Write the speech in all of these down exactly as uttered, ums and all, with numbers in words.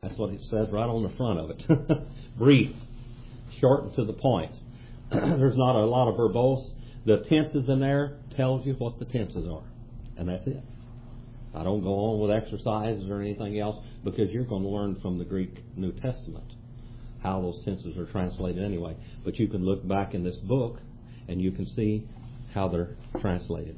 That's what it says right on the front of it. Brief, short and to the point. There's not a lot of verbose. The tenses in there tells you what the tenses are, and that's it. I don't go on with exercises or anything else, because you're going to learn from the Greek New Testament how those tenses are translated anyway. But you can look back in this book and you can see how they're translated.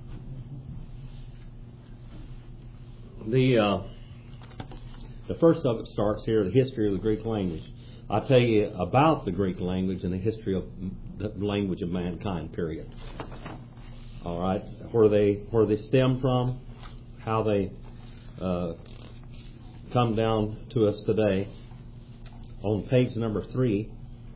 The uh, the first of it starts here, the history of the Greek language. I'll tell you about the Greek language and the history of the language of mankind, period. All right, where they where they stem from, how they uh, come down to us today. On page number three,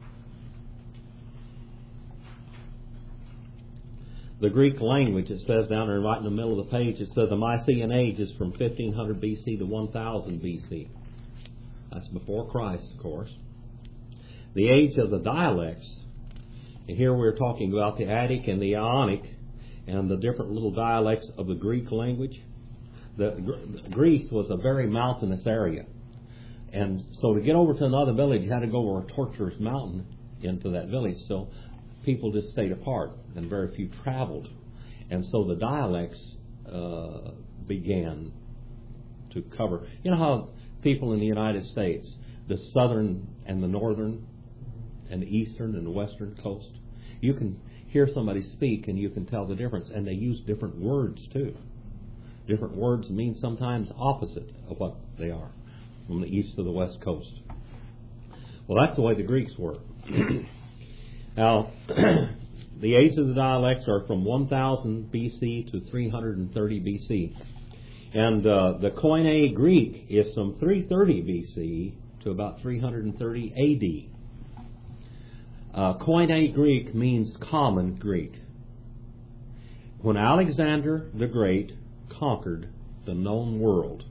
the Greek language, it says down there right in the middle of the page, it says the Mycenaean age is from fifteen hundred B C to one thousand B C. That's before Christ, of course. The age of the dialects, and here we're talking about the Attic and the Ionic and the different little dialects of the Greek language. The, Greece was a very mountainous area. And so to get over to another village, you had to go over a tortuous mountain into that village. So people just stayed apart, and very few traveled. And so the dialects uh, began to cover. You know how people in the United States, the southern and the northern and the eastern and the western coast, you can hear somebody speak and you can tell the difference. And they use different words too. Different words mean sometimes opposite of what they are, from the east to the west coast. Well, that's the way the Greeks were. Now, the age of the dialects are from one thousand B C to three hundred thirty B C. And uh, the Koine Greek is from three thirty B C to about three hundred thirty A D. Uh, Koine Greek means common Greek. When Alexander the Great conquered the known world,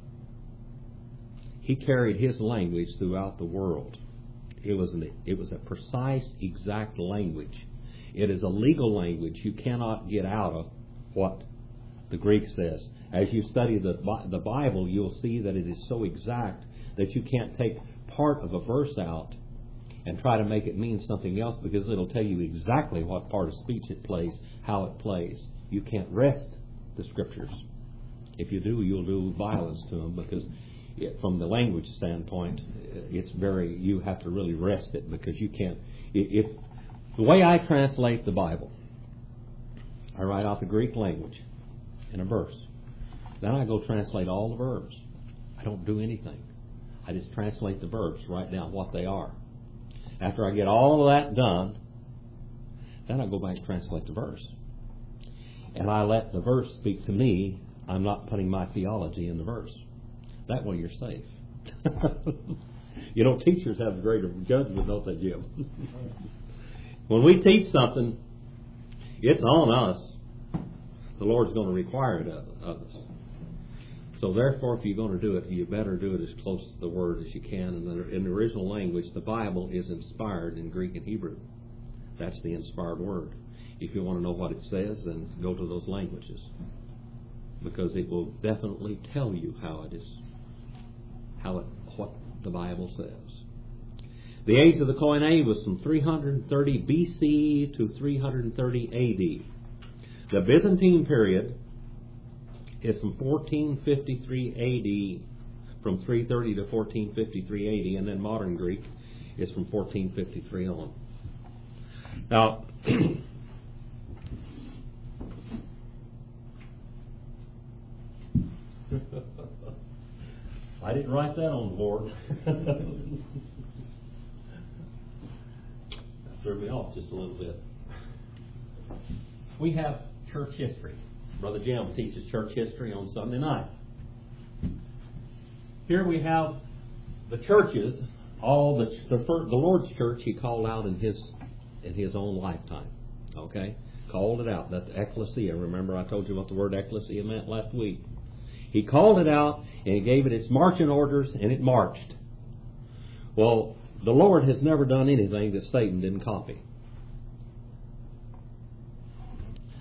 he carried his language throughout the world. It was an, it was a precise, exact language. It is a legal language. You cannot get out of what the Greek says. As you study the the Bible, you'll see that it is so exact that you can't take part of a verse out and try to make it mean something else, because it'll tell you exactly what part of speech it plays, how it plays. You can't wrest the Scriptures. If you do, you'll do violence to them, because it, from the language standpoint, it's very, you have to really wrest it, because you can't. If the way I translate the Bible, I write out the Greek language in a verse. Then I go translate all the verbs. I don't do anything. I just translate the verbs, write down what they are. After I get all of that done, then I go back and translate the verse. And I let the verse speak to me. I'm not putting my theology in the verse. That way you're safe. You know, teachers have greater judgment, don't they, Jim? When we teach something, it's on us. The Lord's going to require it of, of us. So therefore, if you're going to do it, you better do it as close to the Word as you can. And in the original language, the Bible is inspired in Greek and Hebrew. That's the inspired Word. If you want to know what it says, then go to those languages, because it will definitely tell you how it is, how it, what the Bible says. The age of the Koine was from three hundred thirty B C to three hundred thirty A D. The Byzantine period is from fourteen fifty-three A D, from three thirty to fourteen fifty-three A D, and then modern Greek is from fourteen fifty-three on. Now, I didn't write that on the board. That threw me off just a little bit. We have church history. Brother Jim teaches church history on Sunday night. Here we have the churches, all the the, the Lord's church He called out in His in His own lifetime. Okay, called it out. That ecclesia. Remember, I told you what the word ecclesia meant last week. He called it out, and He gave it its marching orders, and it marched. Well, the Lord has never done anything that Satan didn't copy.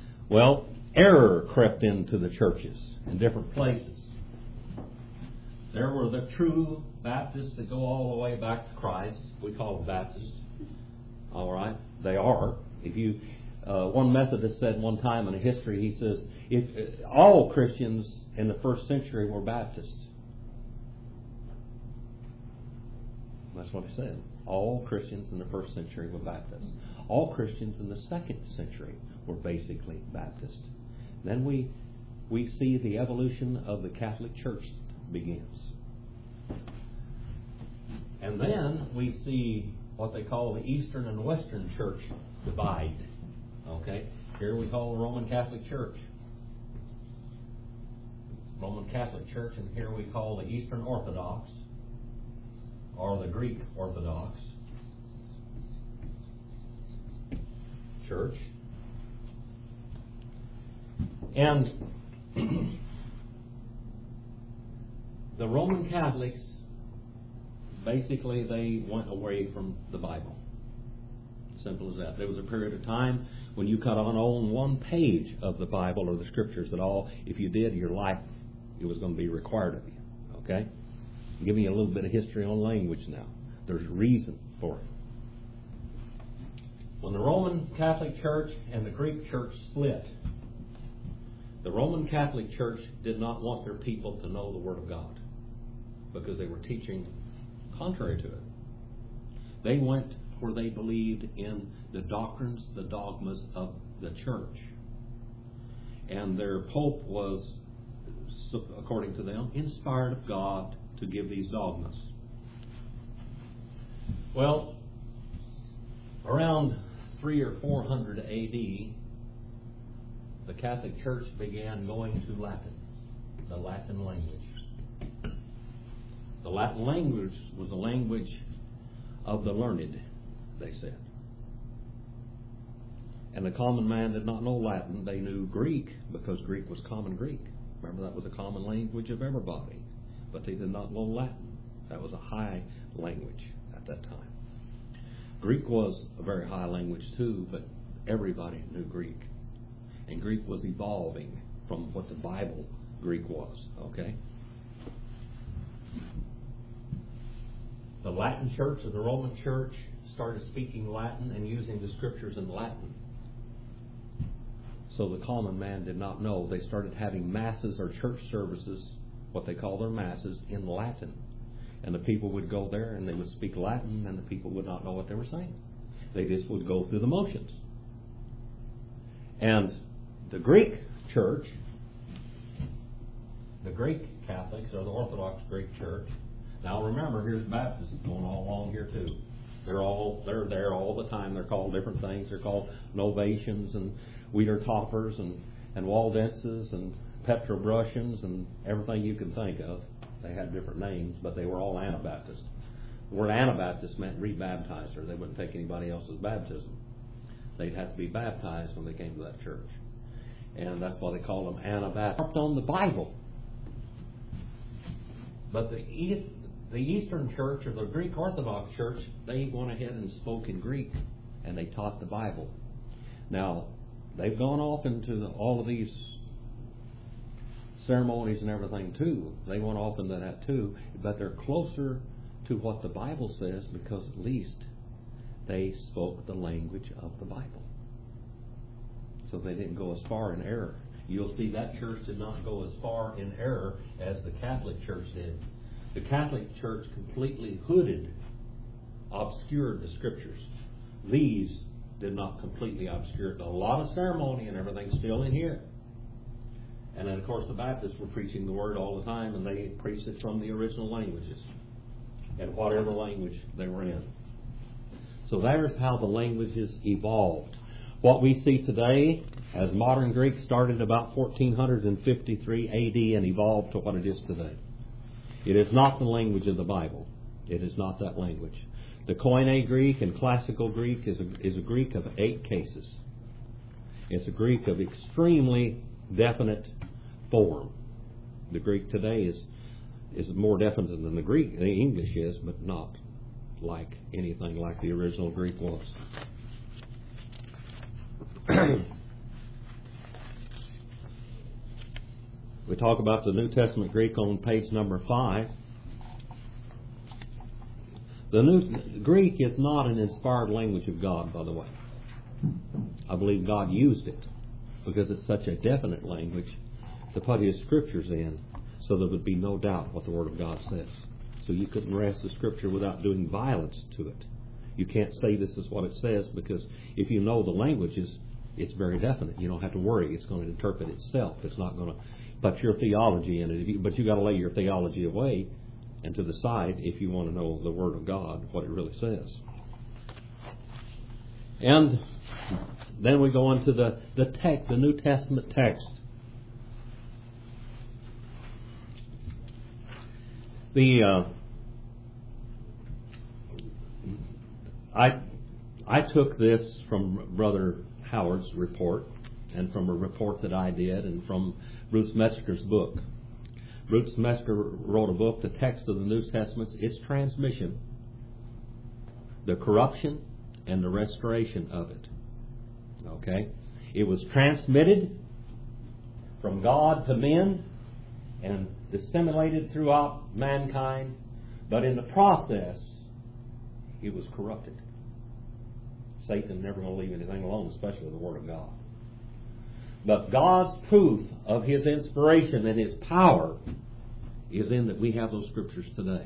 Well, error crept into the churches in different places. There were the true Baptists that go all the way back to Christ. We call them Baptists. All right? They are. If you, uh, one Methodist said one time in a history, he says, if uh, all Christians in the first century were Baptists. That's what he said. All Christians in the first century were Baptists. All Christians in the second century were basically Baptist. Then we we see the evolution of the Catholic Church begins. And then we see what they call the Eastern and Western Church divide. Okay? Here we call the Roman Catholic Church. Roman Catholic Church, and here we call the Eastern Orthodox, or the Greek Orthodox Church. And the Roman Catholics, basically, they went away from the Bible. Simple as that. There was a period of time when you could not own one page of the Bible or the Scriptures at all. If you did, your life, it was going to be required of you. Okay? Give me a little bit of history on language now. There's reason for it. When the Roman Catholic Church and the Greek Church split, the Roman Catholic Church did not want their people to know the Word of God because they were teaching contrary to it. They went where they believed in the doctrines, the dogmas of the church. And their Pope was, according to them, inspired of God to give these dogmas. Well, around three or four hundred A D, the Catholic Church began going to Latin, the Latin language. The Latin language was the language of the learned, they said. And the common man did not know Latin. They knew Greek because Greek was common Greek. Remember, that was a common language of everybody. But they did not know Latin. That was a high language at that time. Greek was a very high language too, but everybody knew Greek. And Greek was evolving from what the Bible Greek was. Okay? The Latin Church or the Roman Church started speaking Latin and using the Scriptures in Latin. So the common man did not know. They started having masses or church services, what they call their masses, in Latin. And the people would go there and they would speak Latin and the people would not know what they were saying. They just would go through the motions. And the Greek Church, the Greek Catholics, or the Orthodox Greek Church, now remember, here's Baptists going all along here too. They're all they're there all the time. They're called different things. They're called Novatians and Wiedertäufers and, and Waldenses and Petrobrusians and everything you can think of. They had different names, but they were all Anabaptists. The word Anabaptist meant rebaptizer. They wouldn't take anybody else's baptism. They'd have to be baptized when they came to that church. And that's why they call them Anabaptists. On the Bible. But the the Eastern Church or the Greek Orthodox Church, they went ahead and spoke in Greek and they taught the Bible. Now, they've gone off into the, all of these ceremonies and everything too. They went off into that too, but they're closer to what the Bible says because at least they spoke the language of the Bible. So they didn't go as far in error. You'll see that church did not go as far in error as the Catholic Church did. The Catholic Church completely hooded, obscured the Scriptures. These did not completely obscure it. A lot of ceremony and everything still in here. And then, of course, the Baptists were preaching the Word all the time, and they preached it from the original languages, and whatever language they were in. So there's how the languages evolved. What we see today as modern Greek started about fourteen fifty-three A D and evolved to what it is today. It is not the language of the Bible. It is not that language. The Koine Greek and Classical Greek is a, is a Greek of eight cases. It's a Greek of extremely definite form. The Greek today is is more definite than the Greek, the English is, but not like anything like the original Greek was. We talk about the New Testament Greek on page number five. The New Greek is not an inspired language of God, by the way. I believe God used it because it's such a definite language to put His Scriptures in so there would be no doubt what the Word of God says. So you couldn't wrest the Scripture without doing violence to it. You can't say this is what it says because if you know the languages, it's very definite. You don't have to worry. It's going to interpret itself. It's not going to put your theology in it. But you've got to lay your theology away and to the side if you want to know the Word of God, what it really says. And then we go into the, the text, the New Testament text. The uh, I I took this from Brother Howard's report and from a report that I did and from Bruce Metzger's book. Bruce Metzger wrote a book, The Text of the New Testament, its transmission, the corruption, and the restoration of it. Okay? It was transmitted from God to men and disseminated throughout mankind, but in the process, it was corrupted. Satan never going to leave anything alone, especially the Word of God. But God's proof of His inspiration and His power is in that we have those Scriptures today.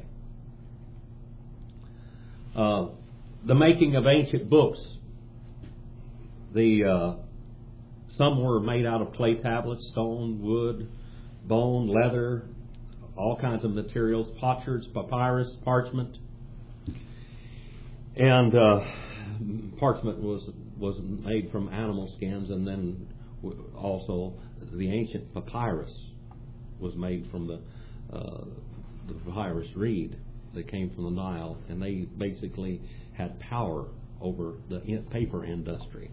Uh, the making of ancient books. The uh, some were made out of clay tablets, stone, wood, bone, leather, all kinds of materials, potsherds, papyrus, parchment. And uh, parchment was was made from animal skins, and then also the ancient papyrus was made from the uh, the papyrus reed that came from the Nile, and they basically had power over the paper industry.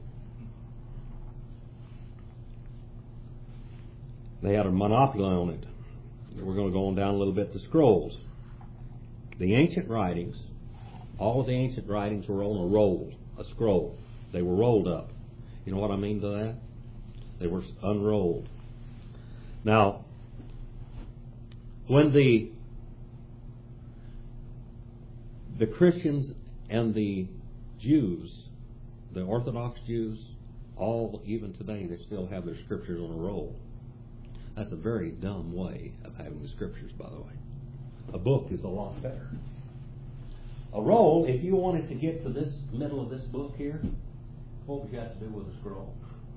They had a monopoly on it. We're going to go on down a little bit to scrolls. The ancient writings, all of the ancient writings were on a roll, a scroll. They were rolled up. You know what I mean by that? They were unrolled. Now, when the the Christians and the Jews, the Orthodox Jews, all even today, they still have their Scriptures on a roll. That's a very dumb way of having the Scriptures, by the way. A book is a lot better. A roll, if you wanted to get to this middle of this book here, what would you have to do with a scroll?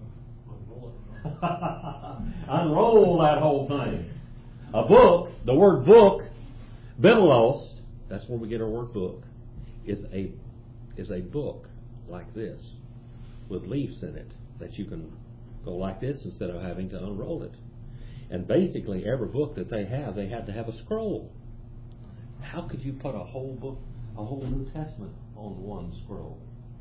Unroll that whole thing. A book, the word book, biblos, that's where we get our word book, is a is a book like this with leaves in it that you can go like this instead of having to unroll it. And basically every book that they have, they had to have a scroll. How could you put a whole book, a whole New Testament on one scroll?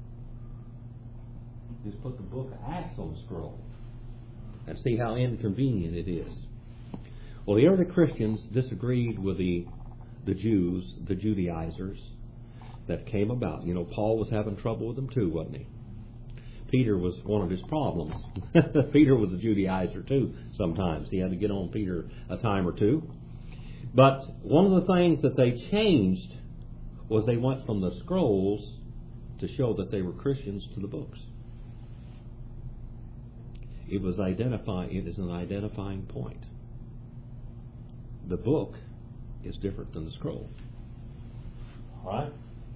Just put the book of Acts on the scroll and see how inconvenient it is. Well, the early Christians disagreed with the the Jews, the Judaizers that came about. You know, Paul was having trouble with them too, wasn't he? Peter was one of his problems. Peter was a Judaizer too sometimes. He had to get on Peter a time or two. But one of the things that they changed was they went from the scrolls to show that they were Christians to the books. It was identify. It is an identifying point. The book is different than the scroll. All right?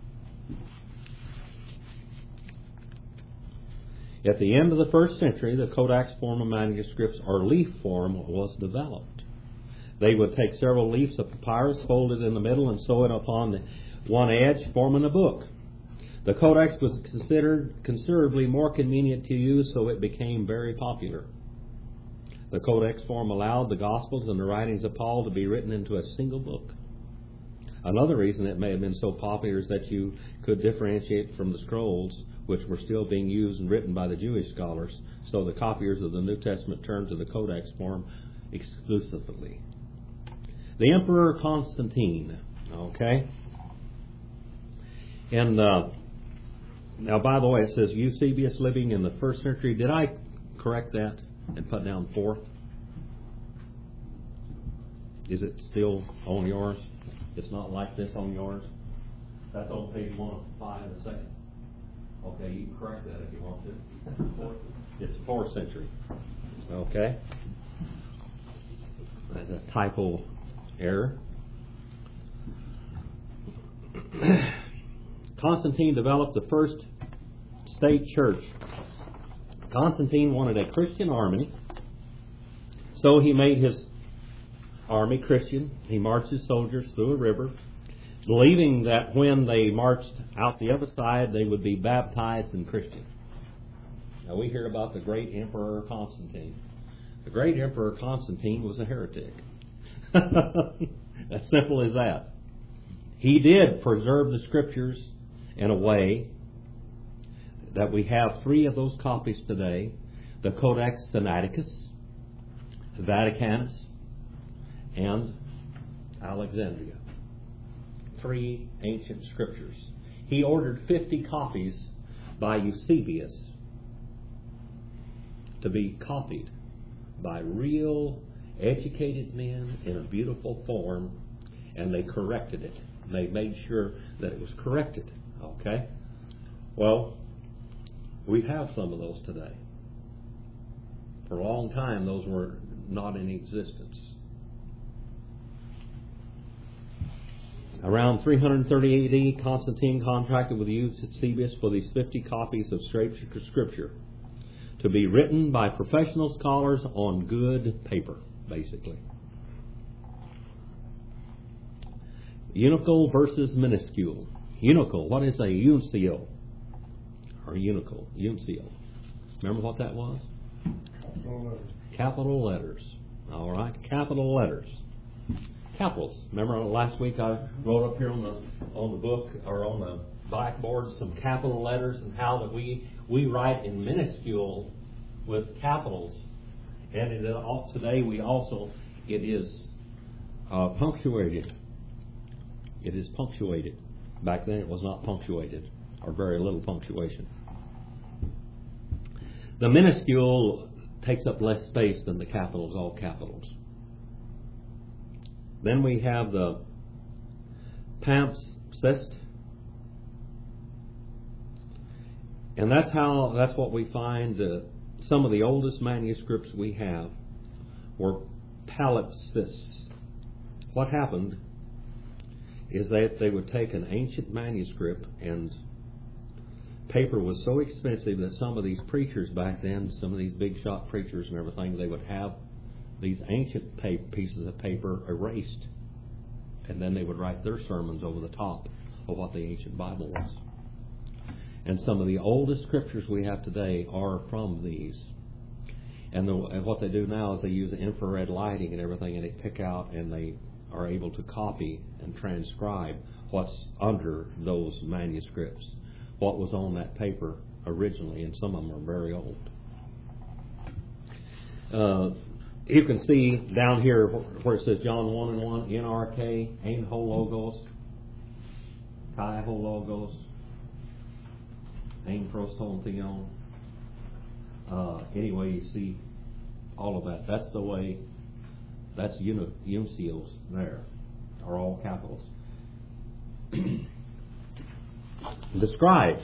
At the end of the first century, the codex form of manuscripts, or leaf form, was developed. They would take several leaves of papyrus, fold it in the middle, and sew it upon the one edge, forming a book. The codex was considered considerably more convenient to use, so it became very popular. The codex form allowed the Gospels and the writings of Paul to be written into a single book. Another reason it may have been so popular is that you could differentiate from the scrolls, which were still being used and written by the Jewish scholars, so the copiers of the New Testament turned to the codex form exclusively. The Emperor Constantine, okay? And uh, now, by the way, it says Eusebius living in the first century. Did I correct that and put down fourth? Is it still on yours? It's not like this on yours? That's on page one of five in a second. Okay, you can correct that if you want to. It's fourth century. Okay. That's a typo error. Constantine developed the first state church. Constantine wanted a Christian army, so he made his army Christian. He marched his soldiers through a river, believing that when they marched out the other side, they would be baptized and Christian. Now we hear about the great Emperor Constantine. The great Emperor Constantine was a heretic. As simple as that. He did preserve the Scriptures in a way that we have three of those copies today: the Codex Sinaiticus, Vaticanus, and Alexandria. Three ancient scriptures. He ordered fifty copies by Eusebius to be copied by real educated men in a beautiful form, and they corrected it. They made sure that it was corrected. Okay? Well, we have some of those today. For a long time, those were not in existence. Around three thirty A D, Constantine contracted with Eusebius for these fifty copies of Scripture to be written by professional scholars on good paper, basically. Unical versus minuscule. Unical, what is a uncial? Or unical, uncial. Remember what that was? Capital letters. Capital letters. All right, capital letters. Capitals. Remember last week I wrote up here on the on the book or on the blackboard some capital letters and how that we we write in minuscule with capitals, and it, uh, today we also it is uh, punctuated. It is punctuated. Back then it was not punctuated, or very little punctuation. The minuscule takes up less space than the capitals, all capitals. Then we have the palimpsest, and that's how that's what we find. Uh, some of the oldest manuscripts we have were palimpsests. What happened is that they would take an ancient manuscript, and paper was so expensive that some of these preachers back then, some of these big shot preachers and everything, they would have these ancient pieces of paper erased, and then they would write their sermons over the top of what the ancient Bible was. And some of the oldest scriptures we have today are from these. And, the, and what they do now is they use infrared lighting and everything, and they pick out and they are able to copy and transcribe what's under those manuscripts, what was on that paper originally, and some of them are very old. Uh, You can see down here where it says John one and one, N R K, Ein Ho Logos, Kai Ho Logos, Ein Pros Ton Theon. Uh, anyway, you see all of that. That's the way, that's uncials there, are all capitals. The scribes.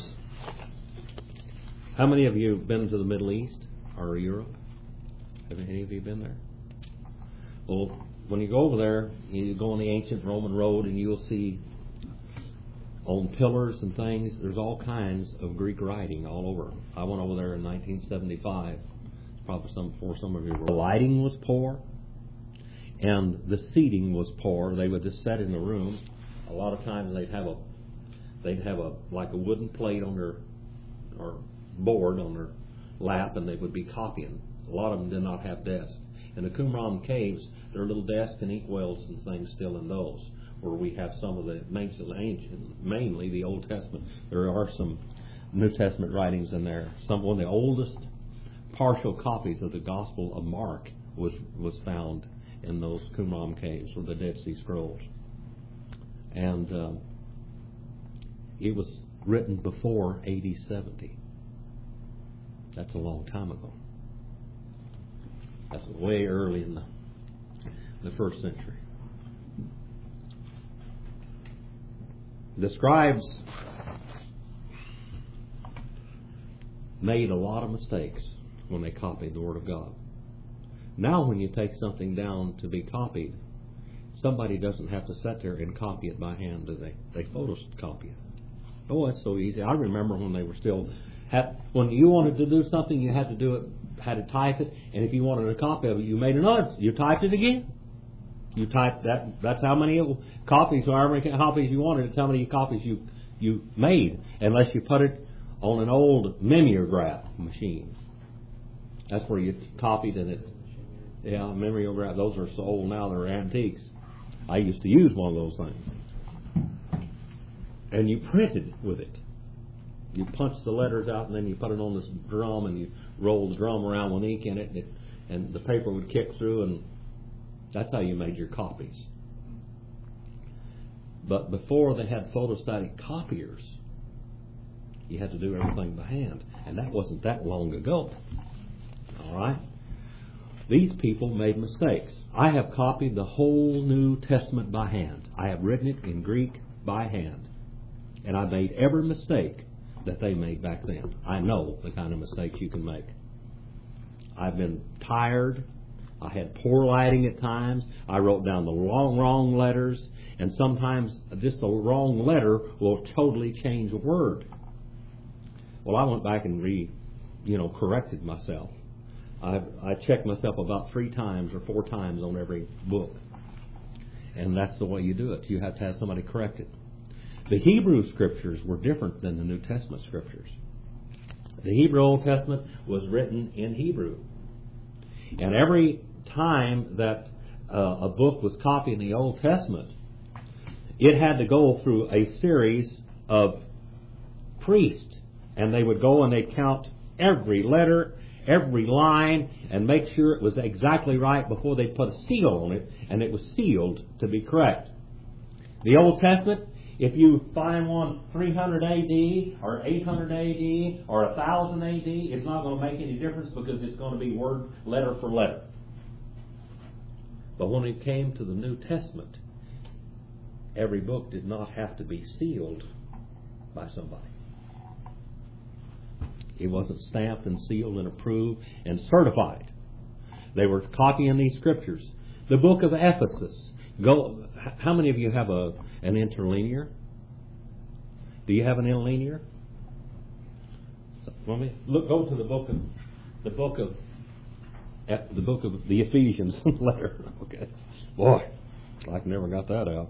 How many of you have been to the Middle East or Europe? Have any of you been there? Well, when you go over there, you go on the ancient Roman road and you'll see on pillars and things, there's all kinds of Greek writing all over. I went over there in nineteen seventy-five, probably some before some of you were. The lighting was poor, and the seating was poor. They would just sit in the room. A lot of times they'd have a, they'd have a like a wooden plate on their, or board on their lap, and they would be copying. A lot of them did not have desks. In the Qumran caves, there are little desks and inkwells and things still in those, where we have some of the ancient, mainly the Old Testament. There are some New Testament writings in there. Some one of the oldest partial copies of the Gospel of Mark was was found in those Qumran caves, or the Dead Sea Scrolls, and uh, it was written before A D seventy. That's a long time ago. That's way early in the, the first century. The scribes made a lot of mistakes when they copied the Word of God. Now when you take something down to be copied, somebody doesn't have to sit there and copy it by hand, do they? They photocopy it. Oh, it's so easy. I remember when they were still, had, when you wanted to do something, you had to do it, had to type it, and if you wanted a copy of it, you made another, you typed it again. You typed that, that's how many copies, however many copies you wanted, it's how many copies you, you made, unless you put it on an old mimeograph machine. That's where you copied and it, yeah, mimeograph, those are so old now, they're antiques. I used to use one of those things. And you printed with it. You punched the letters out and then you put it on this drum and you rolled the drum around with ink in it and, it, and the paper would kick through, and that's how you made your copies. But before they had photostatic copiers, you had to do everything by hand. And that wasn't that long ago. All right? These people made mistakes. I have copied the whole New Testament by hand. I have written it in Greek by hand. And I made every mistake that they made back then. I know the kind of mistakes you can make. I've been tired. I had poor lighting at times. I wrote down the wrong, wrong letters. And sometimes just the wrong letter will totally change a word. Well, I went back and re, you know, corrected myself. I I checked myself about three times or four times on every book. And that's the way you do it. You have to have somebody correct it. The Hebrew Scriptures were different than the New Testament Scriptures. The Hebrew Old Testament was written in Hebrew. And every time that uh, a book was copied in the Old Testament, it had to go through a series of priests. And they would go and they'd count every letter, every line, and make sure it was exactly right before they put a seal on it, and it was sealed to be correct. The Old Testament, if you find one three hundred A D or eight hundred A D or one thousand A D, it's not going to make any difference because it's going to be word, letter for letter. But when it came to the New Testament, every book did not have to be sealed by somebody. It wasn't stamped and sealed and approved and certified. They were copying these scriptures. The book of Ephesus. Go. How many of you have a an interlinear? Do you have an interlinear? So, let me look. Go to the book of the book of the book of the Ephesians letter. Okay, boy, I never got that out.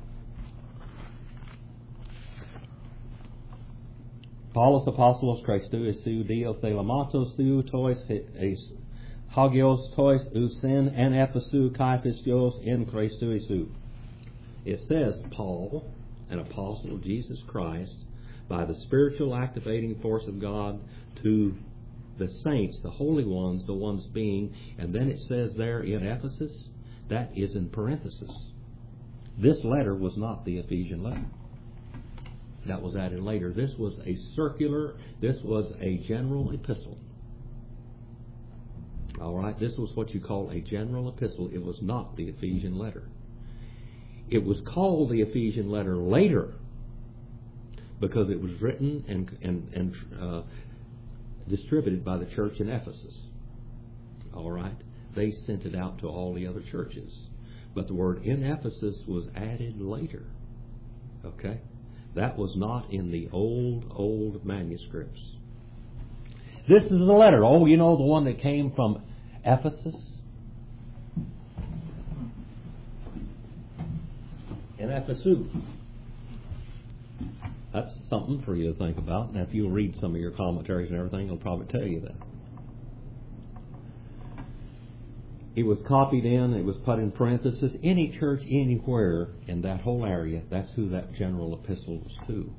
Paulus Apostolos Christou Esou Dio Thelamatos Theu Tois Hagios Tois Usin and Ephesu Kai Pistios in Christou Esou. It says, Paul, an apostle of Jesus Christ, by the spiritual activating force of God, to the saints, the holy ones, the ones being, and then it says there in Ephesus, that is in parenthesis. This letter was not the Ephesian letter. That was added later. This was a circular, this was a general epistle. All right, this was what you call a general epistle. It was not the Ephesian letter. It was called the Ephesian letter later because it was written and and, and uh, distributed by the church in Ephesus. All right, they sent it out to all the other churches, but the word in Ephesus was added later. Okay. That was not in the old, old manuscripts. This is the letter. Oh, you know, the one that came from Ephesus? In Ephesus. That's something for you to think about. And if you'll read some of your commentaries and everything, it'll probably tell you that. It was copied in, it was put in parenthesis. Any church anywhere in that whole area, that's who that general epistle was to.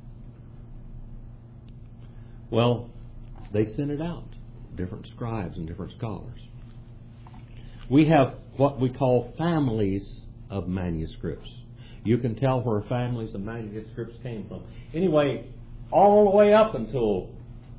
Well, they sent it out. Different scribes and different scholars. We have what we call families of manuscripts. You can tell where families of manuscripts came from. Anyway, all the way up until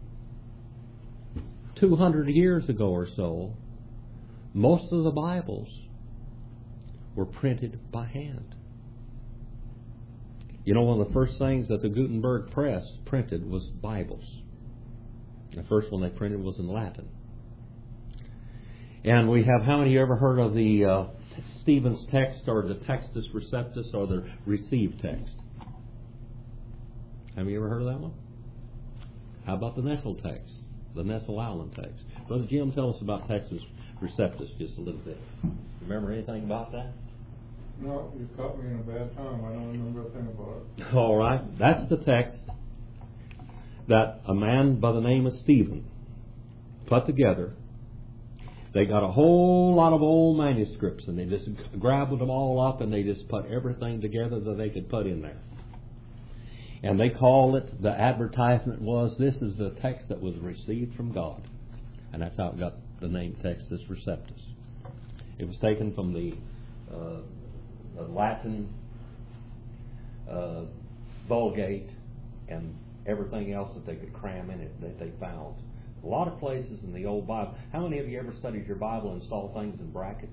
two hundred years ago or so, most of the Bibles were printed by hand. You know, one of the first things that the Gutenberg press printed was Bibles. The first one they printed was in Latin. And we have, how many of you ever heard of the uh, Stephen's text, or the Textus Receptus, or the received text? Have you ever heard of that one? How about the Nestle text, the Nestle Aland text? Brother Jim, tell us about Textus Receptus just a little bit. Remember anything about that? No, you caught me in a bad time. I don't remember a thing about it. All right. That's the text that a man by the name of Stephen put together. They got a whole lot of old manuscripts, and they just grabbed them all up, and they just put everything together that they could put in there. And they call it, the advertisement was, this is the text that was received from God. And that's how it got the name Textus Receptus. It was taken from the, uh, the Latin uh, Vulgate and everything else that they could cram in it that they found. A lot of places in the old Bible. How many of you ever studied your Bible and saw things in brackets?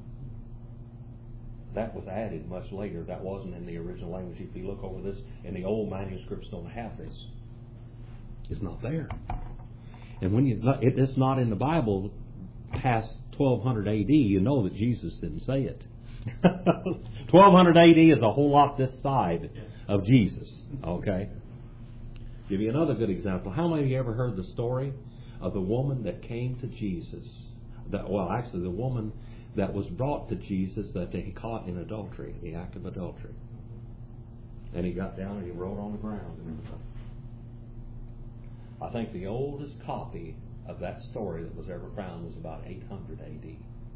That was added much later. That wasn't in the original language. If you look over this, and the old manuscripts don't have this. It's not there. And when you, it, it's not in the Bible past twelve hundred A D, you know that Jesus didn't say it. twelve hundred A D is a whole lot this side of Jesus. Okay? Give you another good example. How many of you ever heard the story of the woman that came to Jesus? That, well, actually, the woman that was brought to Jesus that they caught in adultery, the act of adultery. And he got down and he rolled on the ground and everything. I think the oldest copy of that story that was ever found was about eight hundred A D.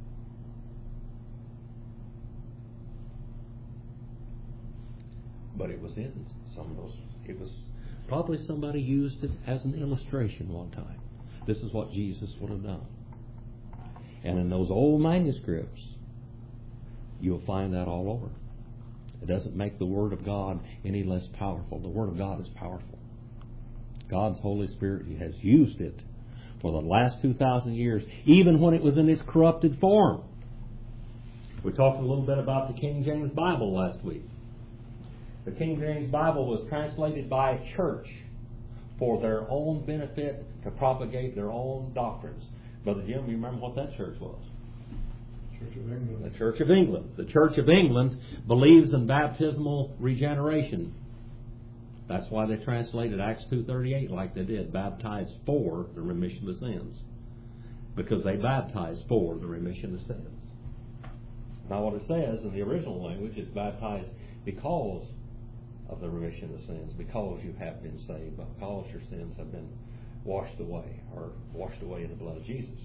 But it was in some of those. It was probably somebody used it as an illustration one time. This is what Jesus would have done. And in those old manuscripts, you'll find that all over. It doesn't make the Word of God any less powerful. The Word of God is powerful. God's Holy Spirit has used it for the last two thousand years, even when it was in its corrupted form. We talked a little bit about the King James Bible last week. The King James Bible was translated by a church for their own benefit, to propagate their own doctrines. Brother Jim, you remember what that church was? Church of England. The Church of England. The Church of England believes in baptismal regeneration. That's why they translated Acts two thirty-eight like they did, baptized for the remission of sins. Because they baptized for the remission of sins. Now what it says in the original language is baptized because of the remission of sins, because you have been saved, because your sins have been washed away, or washed away in the blood of Jesus.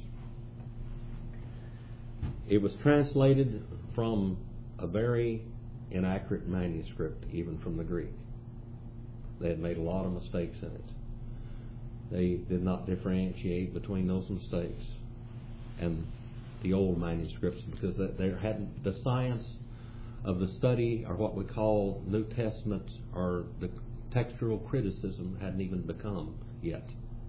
It was translated from a very inaccurate manuscript, even from the Greek. They had made a lot of mistakes in it. They did not differentiate between those mistakes and the old manuscripts, because there hadn't the science of the study, or what we call New Testament, or the textual criticism, hadn't even become yet.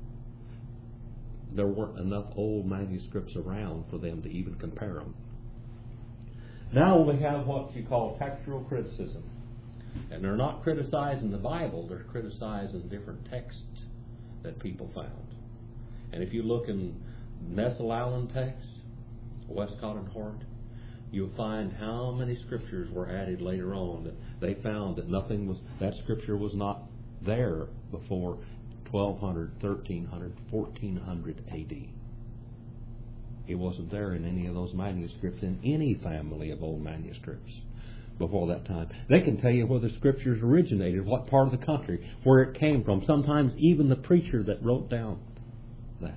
There weren't enough old manuscripts around for them to even compare them. Now we have what you call textual criticism. And they're not criticizing the Bible, they're criticizing different texts that people found. And if you look in Nestle Aland text, Westcott and Hort, you'll find how many scriptures were added later on that they found that nothing was, that scripture was not there before twelve hundred, thirteen hundred, fourteen hundred A D. It wasn't there in any of those manuscripts, in any family of old manuscripts before that time. They can tell you where the scriptures originated, what part of the country, where it came from. Sometimes even the preacher that wrote down that.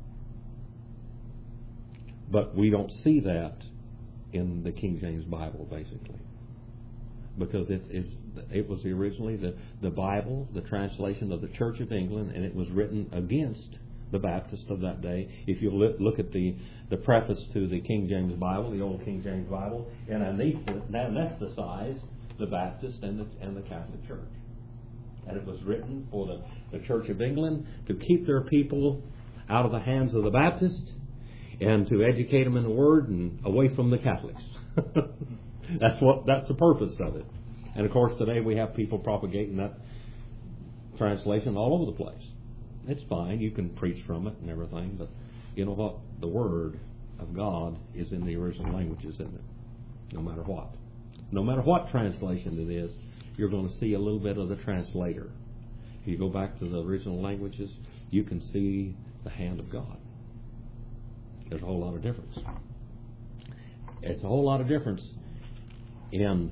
But we don't see that in the King James Bible, basically, because it is it was originally the, the Bible, the translation of the Church of England, and it was written against the Baptists of that day. If you look, look at the, the preface to the King James Bible, the Old King James Bible, and anesthetized the Baptist and the, and the Catholic Church. And it was written for the, the Church of England to keep their people out of the hands of the Baptists, and to educate them in the Word and away from the Catholics. That's what that's the purpose of it. And of course today we have people propagating that translation all over the place. It's fine, you can preach from it and everything, but you know what? The Word of God is in the original languages, isn't it? No matter what. No matter what translation it is, you're going to see a little bit of the translator. If you go back to the original languages, you can see the hand of God. There's a whole lot of difference. It's a whole lot of difference in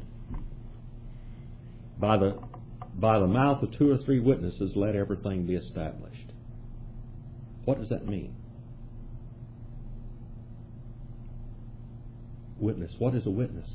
by the by the mouth of two or three witnesses let everything be established. What does that mean? Witness. What is a witness?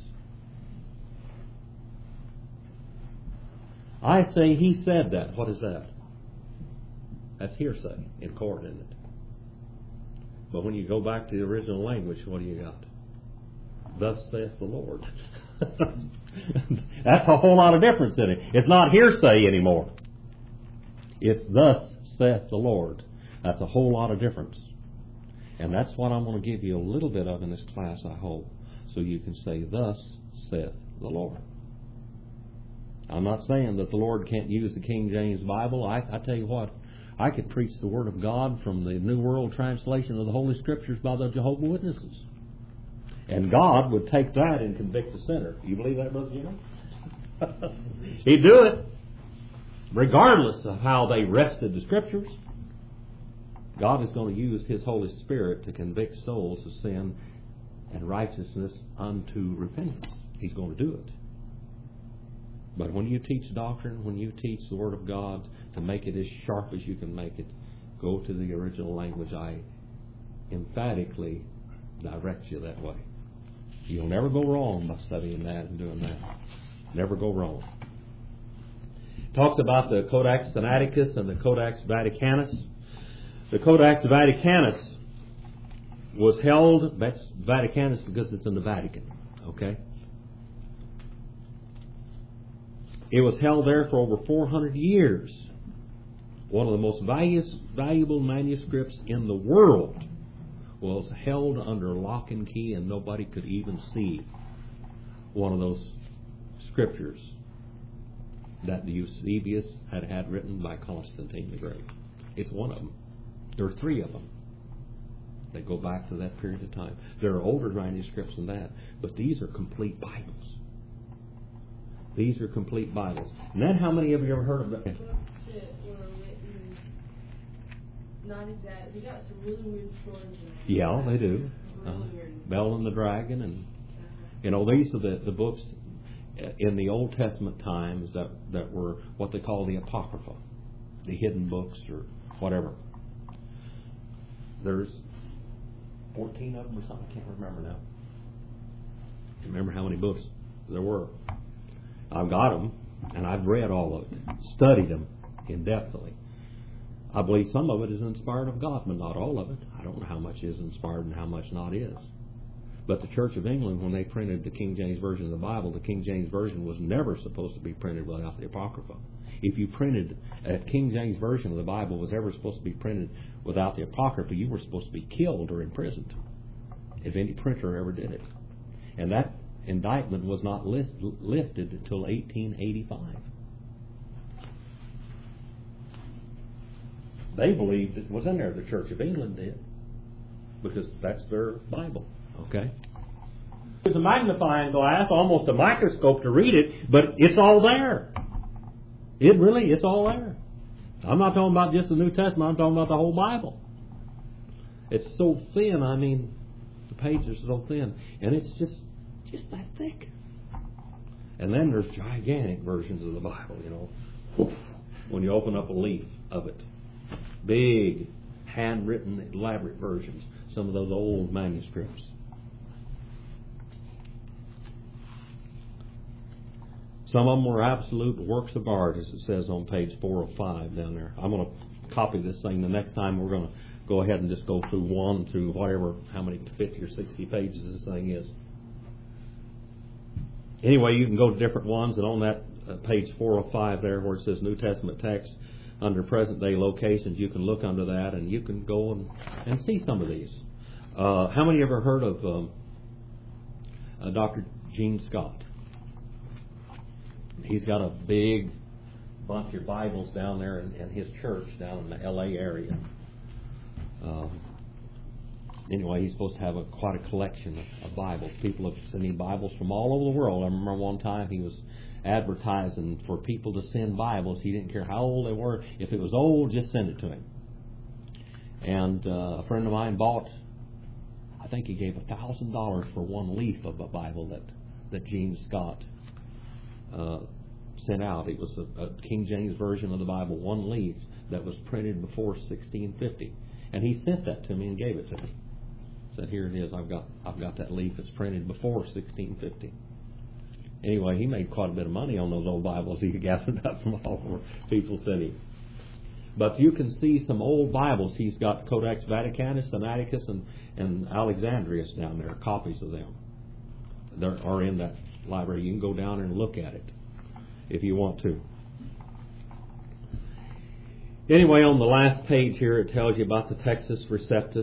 I say he said that. What is that? That's hearsay in court, isn't it? But when you go back to the original language, what do you got? Thus saith the Lord. That's a whole lot of difference in it. It's not hearsay anymore. It's thus saith the Lord. That's a whole lot of difference. And that's what I'm going to give you a little bit of in this class, I hope, so you can say, thus saith the Lord. I'm not saying that the Lord can't use the King James Bible. I, I tell you what, I could preach the Word of God from the New World Translation of the Holy Scriptures by the Jehovah's Witnesses. And God would take that and convict the sinner. Do you believe that, Brother Jim? He'd do it. Regardless of how they wrested the Scriptures, God is going to use His Holy Spirit to convict souls of sin and righteousness unto repentance. He's going to do it. But when you teach doctrine, when you teach the Word of God, to make it as sharp as you can make it, go to the original language. I emphatically direct you that way. You'll never go wrong by studying that and doing that. Never go wrong. Talks about the Codex Sinaiticus and the Codex Vaticanus. The Codex Vaticanus was held, that's Vaticanus because it's in the Vatican, okay? It was held there for over four hundred years. One of the most valuous, valuable manuscripts in the world was held under lock and key, and nobody could even see one of those scriptures that Eusebius had had written by Constantine the Great. It's one of them. There are three of them. They go back to that period of time. There are older manuscripts than that, but these are complete Bibles. These are complete Bibles. And then how many of you ever heard of that? Not exactly. They got some really weird stories. Yeah, they do. Really Uh, weird. Bel and the Dragon, and Uh-huh. you know, these are the, the books in the Old Testament times that, that were what they call the Apocrypha, the hidden books or whatever. There's fourteen of them or something. I can't remember now. I can't remember how many books there were. I've got them, and I've read all of it, studied them in-depthly. I believe some of it is inspired of God, but not all of it. I don't know how much is inspired and how much not is. But the Church of England, when they printed the King James Version of the Bible, the King James Version was never supposed to be printed without the Apocrypha. If you printed a King James Version of the Bible was ever supposed to be printed without the Apocrypha, you were supposed to be killed or imprisoned, if any printer ever did it. And that indictment was not list, lifted until eighteen eighty-five. They believed it was in there. The Church of England did, because that's their Bible. Okay? It's a magnifying glass, almost a microscope to read it, but it's all there. It really, it's all there. I'm not talking about just the New Testament, I'm talking about the whole Bible. It's so thin, I mean, the pages are so thin, and it's just, just that thick. And then there's gigantic versions of the Bible, you know, when you open up a leaf of it. Big, handwritten, elaborate versions. Some of those old manuscripts. Some of them were absolute works of art, as it says on page four oh five down there. I'm going to copy this thing. The next time we're going to go ahead and just go through one through whatever, how many, fifty or sixty pages this thing is. Anyway, you can go to different ones, and on that uh, page four oh five there where it says New Testament text, under present-day locations, you can look under that, and you can go and, and see some of these. Uh, how many ever heard of um, uh, Doctor Gene Scott? he's got a big bunch of Bibles down there in, in his church down in the L A area. Um, anyway, he's supposed to have a, quite a collection of, of Bibles. People have sent him Bibles from all over the world. I remember one time he was advertising for people to send Bibles. He didn't care how old they were. If it was old, just send it to him. And uh, a friend of mine bought, I think he gave a thousand dollars for one leaf of a Bible that, that Gene Scott uh, sent out. It was a, a King James version of the Bible, one leaf that was printed before sixteen fifty. And he sent that to me and gave it to me. Said, here it is. I've got I've got that leaf. It's printed before sixteen fifty. Anyway, he made quite a bit of money on those old Bibles he gathered up from all over people sent him. But you can see some old Bibles. He's got Codex Vaticanus, Sinaiticus, and, and Alexandrius down there, copies of them. They are in that library. You can go down and look at it if you want to. Anyway, on the last page here, it tells you about the Textus Receptus.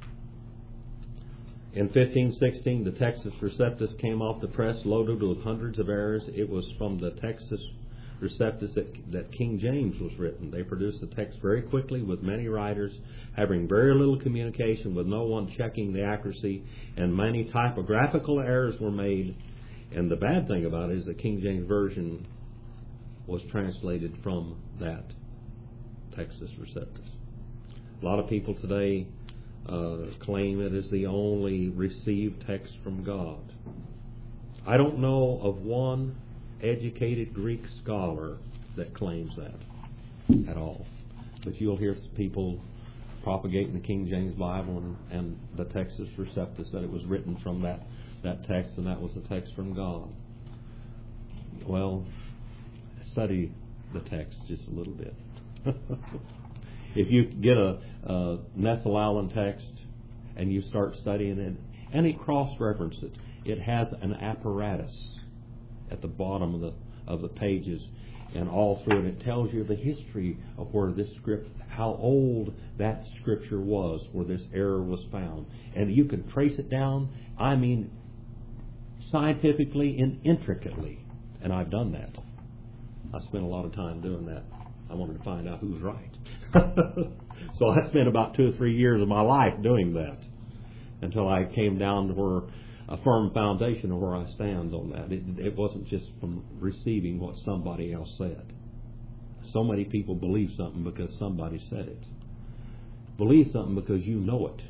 In fifteen sixteen, the Textus Receptus came off the press loaded with hundreds of errors. It was from the Textus Receptus that, that King James was written. They produced the text very quickly with many writers, having very little communication with no one checking the accuracy, and many typographical errors were made. And the bad thing about it is the King James Version was translated from that Textus Receptus. A lot of people today uh, claim it is the only received text from God. I don't know of one educated Greek scholar that claims that at all. But you'll hear people propagating the King James Bible and, and the Textus Receptus, that it was written from that, that text, and that was the text from God. Well, study the text just a little bit. If you get a, a Nessel Allen text and you start studying it, and it cross-references, it has an apparatus at the bottom of the of the pages and all through it. It tells you the history of where this script, how old that scripture was, where this error was found, and you can trace it down. I mean, scientifically and intricately, and I've done that. I spent a lot of time doing that. I wanted to find out who's right. So I spent about two or three years of my life doing that until I came down to where a firm foundation of where I stand on that. It, it wasn't just from receiving what somebody else said. So many people believe something because somebody said it. Believe something because you know it.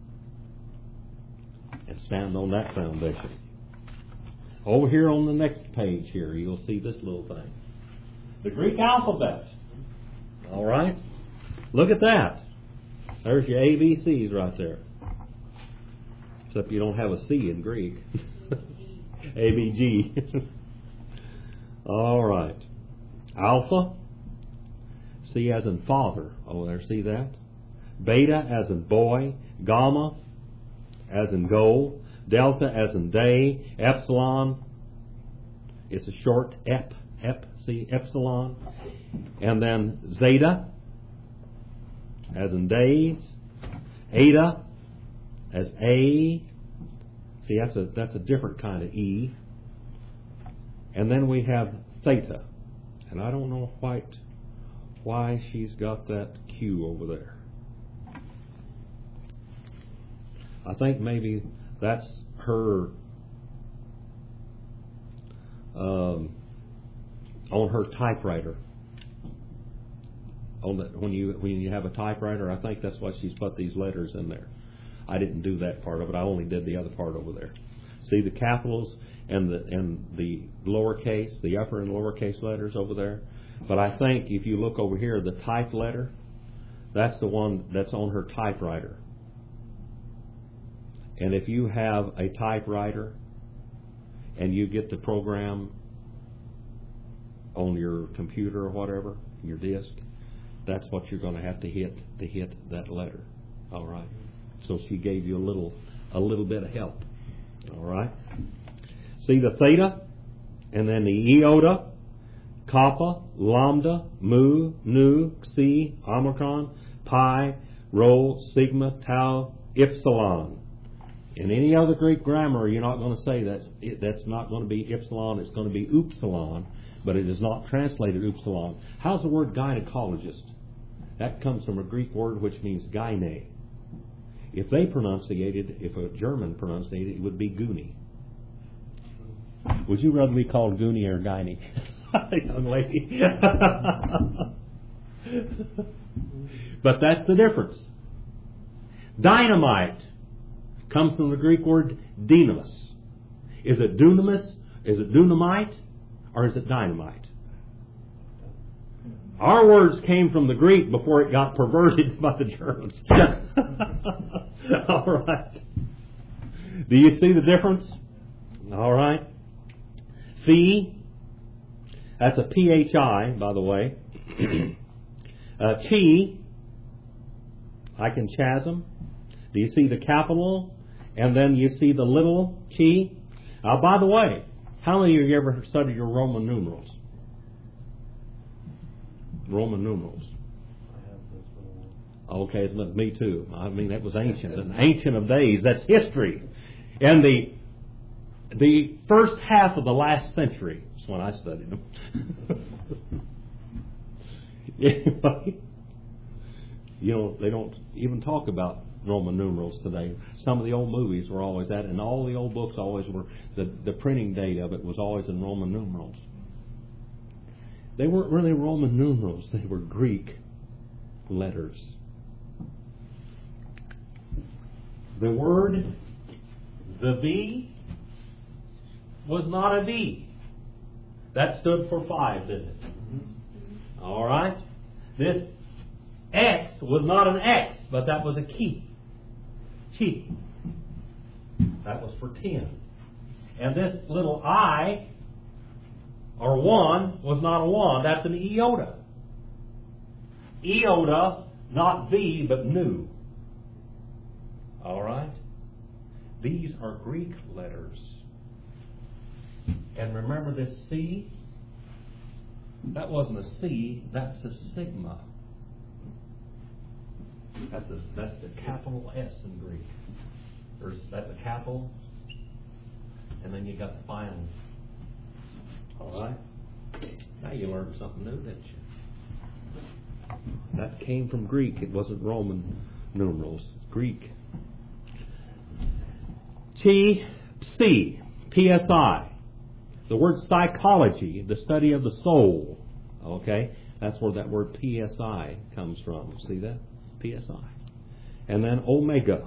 And stand on that foundation. Over here on the next page here, you'll see this little thing. The Greek alphabet. All right? Look at that. There's your A B Cs right there. Except you don't have a C in Greek. A B G. All right. Alpha. C as in father. Oh, there, see that? Beta as in boy. Gamma as in goal. Delta as in day. Epsilon. It's a short ep. Ep. See, epsilon. And then zeta as in days. Eta as A. See, that's a that's a different kind of E. And then we have theta. And I don't know quite why she's got that Q over there. I think maybe that's her um, on her typewriter. On the, when you when you have a typewriter, I think that's why she's put these letters in there. I didn't do that part of it. I only did the other part over there. See the capitals and the and the lowercase, the upper and lowercase letters over there. But I think if you look over here, the typed letter, that's the one that's on her typewriter. And if you have a typewriter and you get the program on your computer or whatever, your disk, that's what you're going to have to hit to hit that letter. All right. So she gave you a little a little bit of help. All right. See the theta, and then the iota, kappa, lambda, mu, nu, xi, omicron, pi, rho, sigma, tau, epsilon. In any other Greek grammar, you're not going to say that's it, that's not going to be epsilon. It's going to be upsilon, but it is not translated upsilon. How's the word gynecologist? That comes from a Greek word which means gyne. If they pronunciated, if a German pronunciated, it would be goonie. Would you rather be called goonie or gyne? Young lady. But that's the difference. Dynamite comes from the Greek word dynamis. Is it dunamis? Is it dunamite? Or is it dynamite? Our words came from the Greek before it got perverted by the Germans. All right. Do you see the difference? All right. Phi, that's a P H I, by the way. uh, chi, like in chasm. Do you see the capital? And then you see the little chi. Uh, by the way, how many of you ever studied your Roman numerals? Roman numerals. Okay, me too. I mean, that was ancient. An ancient of days. That's history. And the the first half of the last century is when I studied them. Anyway, you know, they don't even talk about Roman numerals today. Some of the old movies were always that, and all the old books always were, the, the printing date of it was always in Roman numerals. They weren't really Roman numerals, they were Greek letters. The word, the V, was not a V. That stood for five, didn't it? Mm-hmm. All right. This X was not an X, but that was a key. Chi. That was for ten. And this little I, or one, was not a one. That's an iota. Iota, not V, but nu. All right? These are Greek letters. And remember this C? That wasn't a C, that's a sigma. That's a that's the capital S in Greek. There's that's a capital, and then you got the final. All right. Now you learned something new, didn't you? That came from Greek. It wasn't Roman numerals. Greek. Chi, C, P S I. The word psychology, the study of the soul. Okay, that's where that word P S I comes from. See that? P S I. And then omega.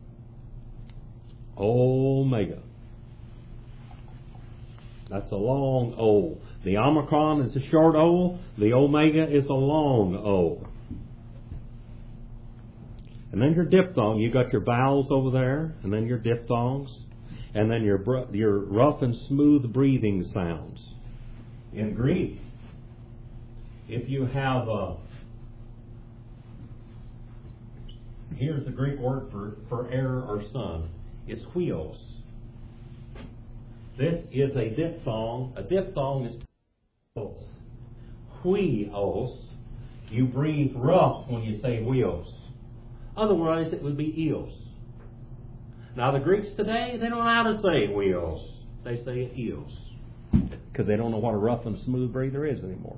Omega. That's a long O. The omicron is a short O. The omega is a long O. And then your diphthong. You got your vowels over there, and then your diphthongs, and then your br- your rough and smooth breathing sounds. In Greek, if you have a here's the Greek word for, for air or sun. It's huios. This is a diphthong. A diphthong is huios. Huios. You breathe rough when you say huios. Otherwise, it would be eos. Now, the Greeks today, they don't know how to say huios. They say eos. Because they don't know what a rough and smooth breather is anymore.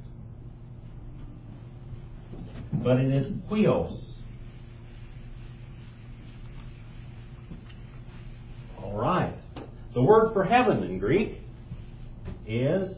But it is huios. All right. The word for heaven in Greek is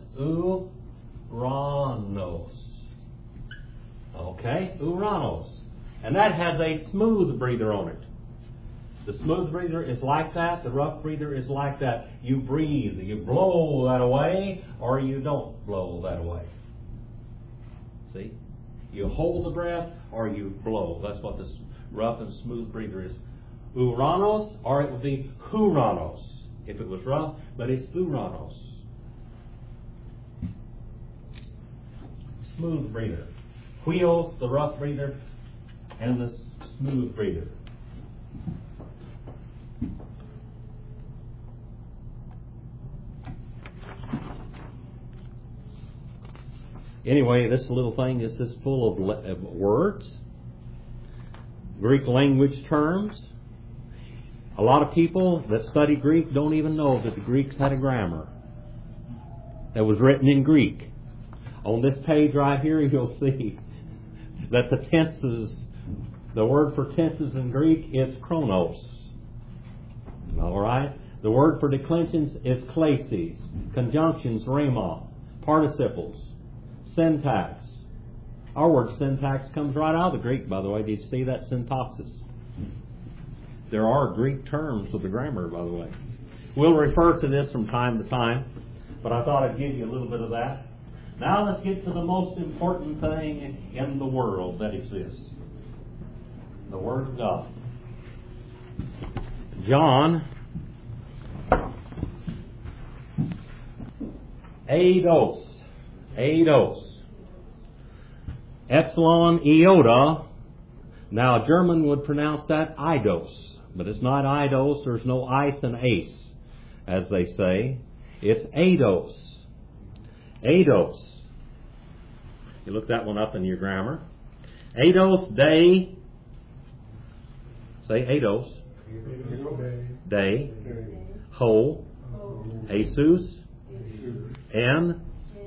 uranos. Okay, uranos. And that has a smooth breather on it. The smooth breather is like that. The rough breather is like that. You breathe. You blow that away, or you don't blow that away. See? You hold the breath, or you blow. That's what this rough and smooth breather is. Uranos, or it would be huranos if it was rough, but it's uranos. Smooth breather. Huios, the rough breather, and the smooth breather. Anyway, this little thing is just full of, le- of words, Greek language terms. A lot of people that study Greek don't even know that the Greeks had a grammar. that was written in Greek. On this page right here, you'll see that the tenses, the word for tenses in Greek is chronos. All right? The word for declensions is klesis. Conjunctions, rhema. Participles, syntax. Our word syntax comes right out of the Greek, by the way. Did you see that? Syntaxis. There are Greek terms of the grammar, by the way. We'll refer to this from time to time, but I thought I'd give you a little bit of that. Now let's get to the most important thing in the world that exists. The Word of God. John eidos. Eidos. Epsilon iota. Now, a German would pronounce that eidos, but it's not eidos. There's no ice and ace, as they say. It's eidos. Eidos. You look that one up in your grammar. Eidos de. Say eidos. De. Ho. Jesus. And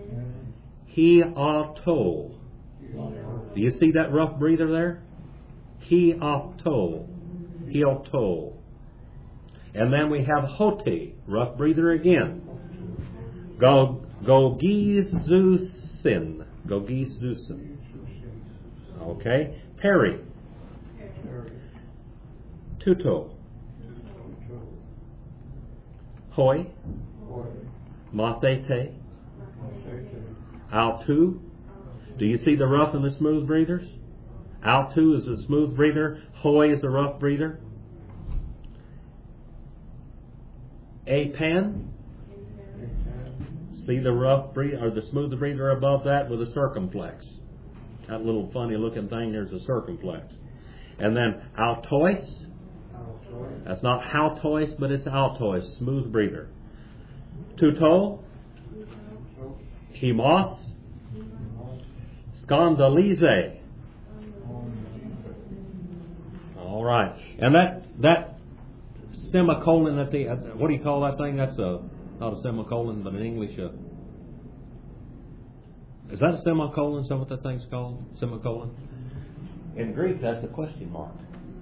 hiato. Do you see that rough breather there? Hiato. Hiato. And then we have hoti, rough breather again. Go Gogizusin. Gogizusin. Okay. Peri. Tuto. Hoi. Mathete. Altu. Do you see the rough and the smooth breathers? Altu is a smooth breather. Hoi is a rough breather. Apan. See the rough breather or the smooth breather above that with a circumflex. That little funny looking thing, there's a circumflex. And then altois. That's not haltois, but it's altois, smooth breather. Tuto. Hemos. Scandalize. All right. And that that semicolon at the, what do you call that thing? That's a, not a semicolon, but in English, uh, is that a semicolon? Is that what that thing's called? Semicolon? In Greek, that's a question mark.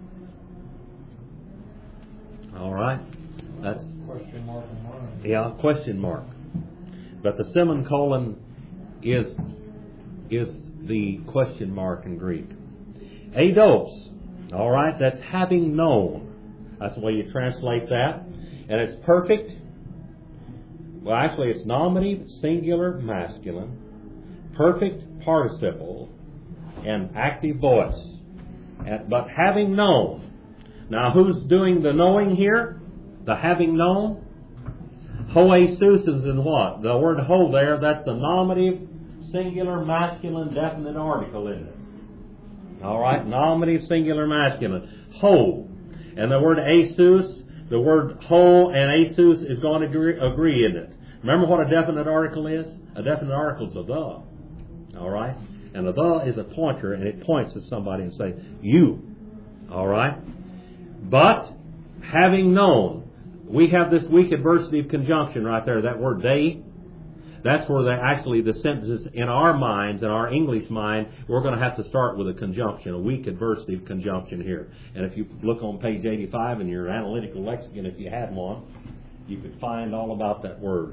All right. That's question mark in mine. Yeah, question mark. But the semicolon is is the question mark in Greek. Eidos. All right, that's having known. That's the way you translate that. And it's perfect. Well, actually, it's nominative, singular, masculine, perfect participle, and active voice. And, but having known. Now, who's doing the knowing here? The having known? Hoesus is in what? The word ho there, that's the nominative, singular, masculine, definite article, isn't it? All right, nominative, singular, masculine. Ho. And the word asus, the word ho and asus is going to agree, agree in it. Remember what a definite article is? A definite article is a the. All right? And a the is a pointer, and it points at somebody and says, you. All right? But, having known, we have this weak adversative conjunction right there, that word they. That's where they actually, the sentences in our minds, in our English mind, we're going to have to start with a conjunction, a weak adversative conjunction here. And if you look on page eighty-five in your analytical lexicon, if you had one, you could find all about that word.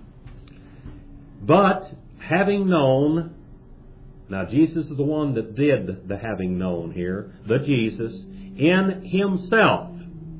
But, having known, now Jesus is the one that did the having known here, the Jesus, in himself.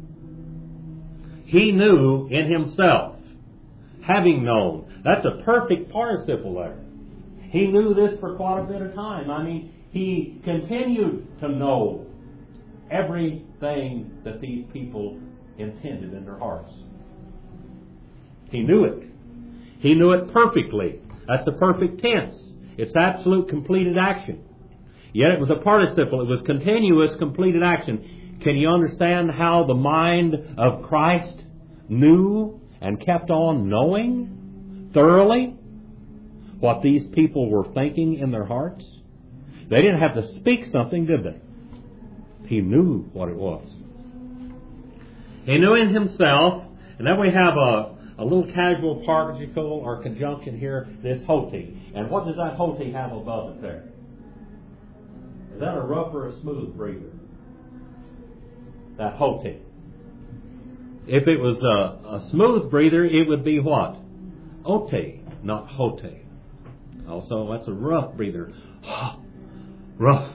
He knew in himself. Having known. That's a perfect participle there. He knew this for quite a bit of time. I mean, he continued to know everything that these people intended in their hearts. He knew it. He knew it perfectly. That's the perfect tense. It's absolute completed action. Yet it was a participle. It was continuous completed action. Can you understand how the mind of Christ knew and kept on knowing thoroughly what these people were thinking in their hearts? They didn't have to speak something, did they? He knew what it was. He knew in himself, and then we have a, a little casual particle or conjunction here, this hoti. And what does that hoti have above it there? Is that a rough or a smooth breather? That hoti. If it was a, a smooth breather, it would be what? Ote, not hote. Also, that's a rough breather. Rough.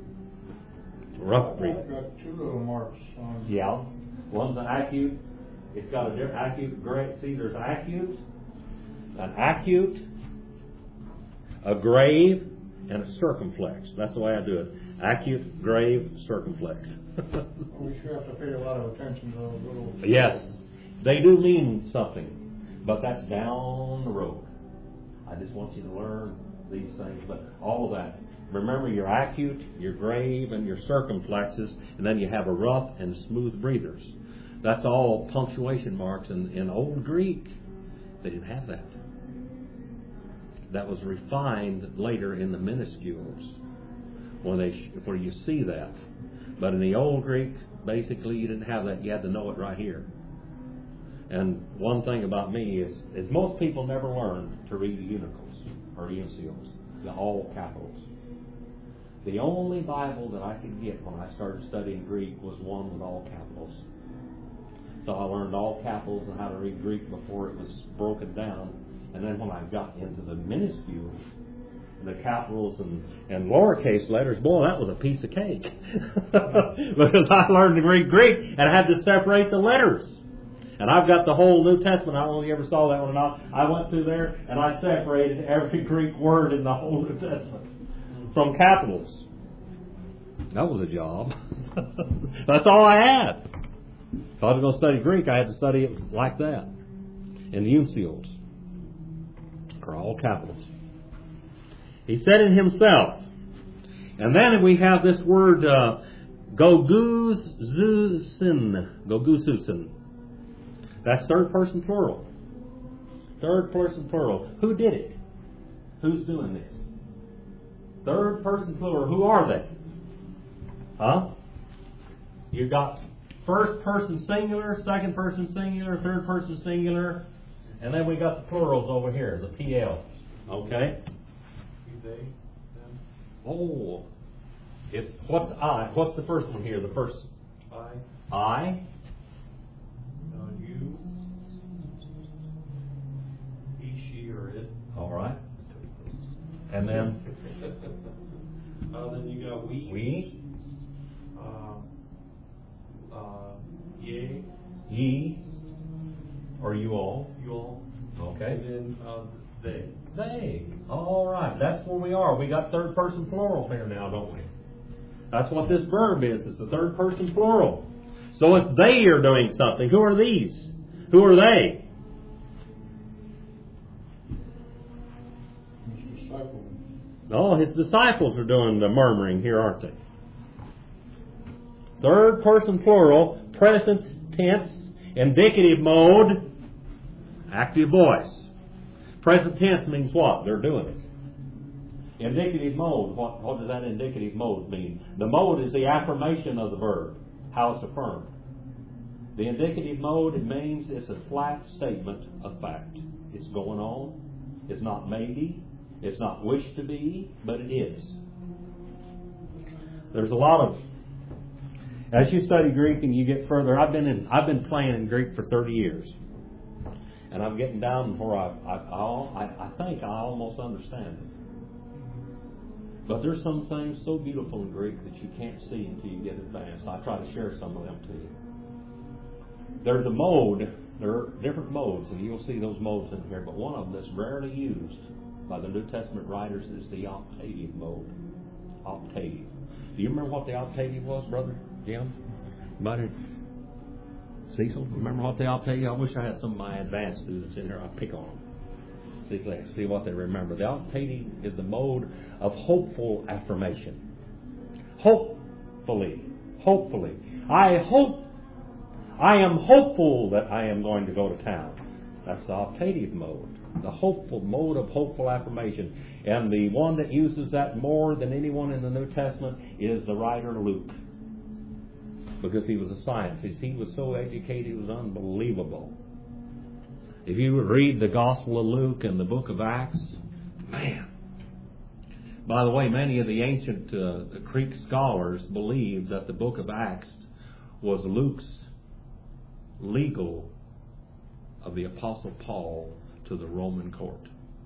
Rough breather. I've got two little marks on. Yeah. One's an acute. It's got a different acute. Great. See, there's an acute, an acute, a grave, and a circumflex. That's the way I do it. Acute, grave, circumflex. We sure have to pay a lot of attention to those little. Yes, they do mean something, but that's down the road. I just want you to learn these things, but all of that. Remember your acute, your grave, and your circumflexes, and then you have a rough and smooth breathers. That's all punctuation marks in, in Old Greek. They didn't have that. That was refined later in the minuscules, when they where you see that. But in the Old Greek, basically, you didn't have that. You had to know it right here. And one thing about me is, is most people never learn to read unicals or uncials, the all capitals. The only Bible that I could get when I started studying Greek was one with all capitals. So I learned all capitals and how to read Greek before it was broken down. And then when I got into the minuscules, the capitals and, and lowercase letters, boy, that was a piece of cake. Because I learned to read Greek and I had to separate the letters. And I've got the whole New Testament. I only ever saw that one. And I, I went through there and I separated every Greek word in the whole New Testament from capitals. That was a job. That's all I had. If I was going to study Greek, I had to study it like that. In the uncials. Are all capitals. He said it himself. And then we have this word uh, goguzusin. Goguzusin. That's third person plural. Third person plural. Who did it? Who's doing this? Third person plural. Who are they? Huh? You got first person singular, second person singular, third person singular, and then we got the plurals over here, the P Ls. Okay? They, them. Oh. It's what's I? What's the first one here? The first I. I. Uh, you. He, she, or it. All right. And then uh, then you got we. we. Uh, uh, ye. Ye. Or you all. You all. Okay. And then uh, they. They. All right. That's where we are. We got third person plural here now, don't we? That's what this verb is. It's the third person plural. So if they are doing something, who are these? Who are they? His disciples. Oh, his disciples are doing the murmuring here, aren't they? Third person plural, present tense, indicative mode, active voice. Present tense means what? They're doing it. Indicative mode, what, what does that indicative mode mean? The mode is the affirmation of the verb, how it's affirmed. The indicative mode, it means it's a flat statement of fact. It's going on. It's not maybe. It's not wish to be, but it is. There's a lot of, as you study Greek and you get further, I've been in, I've been playing in Greek for thirty years. And I'm getting down where I, I, I, I think I almost understand it. But there's some things so beautiful in Greek that you can't see until you get advanced. I try to share some of them to you. There's a mode, there are different modes, and you'll see those modes in here, but one of them that's rarely used by the New Testament writers is the octative mode. Octative. Do you remember what the octative was, Brother Jim? Anybody? Cecil, remember what the octative? I wish I had some of my advanced students in here. I'd pick on them. See if they see what they remember. The octative is the mode of hopeful affirmation. Hopefully. Hopefully. I hope, I am hopeful that I am going to go to town. That's the octative mode. The hopeful mode of hopeful affirmation. And the one that uses that more than anyone in the New Testament is the writer Luke. Because he was a scientist. He was so educated, it was unbelievable. If you read the Gospel of Luke and the book of Acts, man. By the way, many of the ancient uh, Greek scholars believed that the book of Acts was Luke's legal of the Apostle Paul to the Roman court.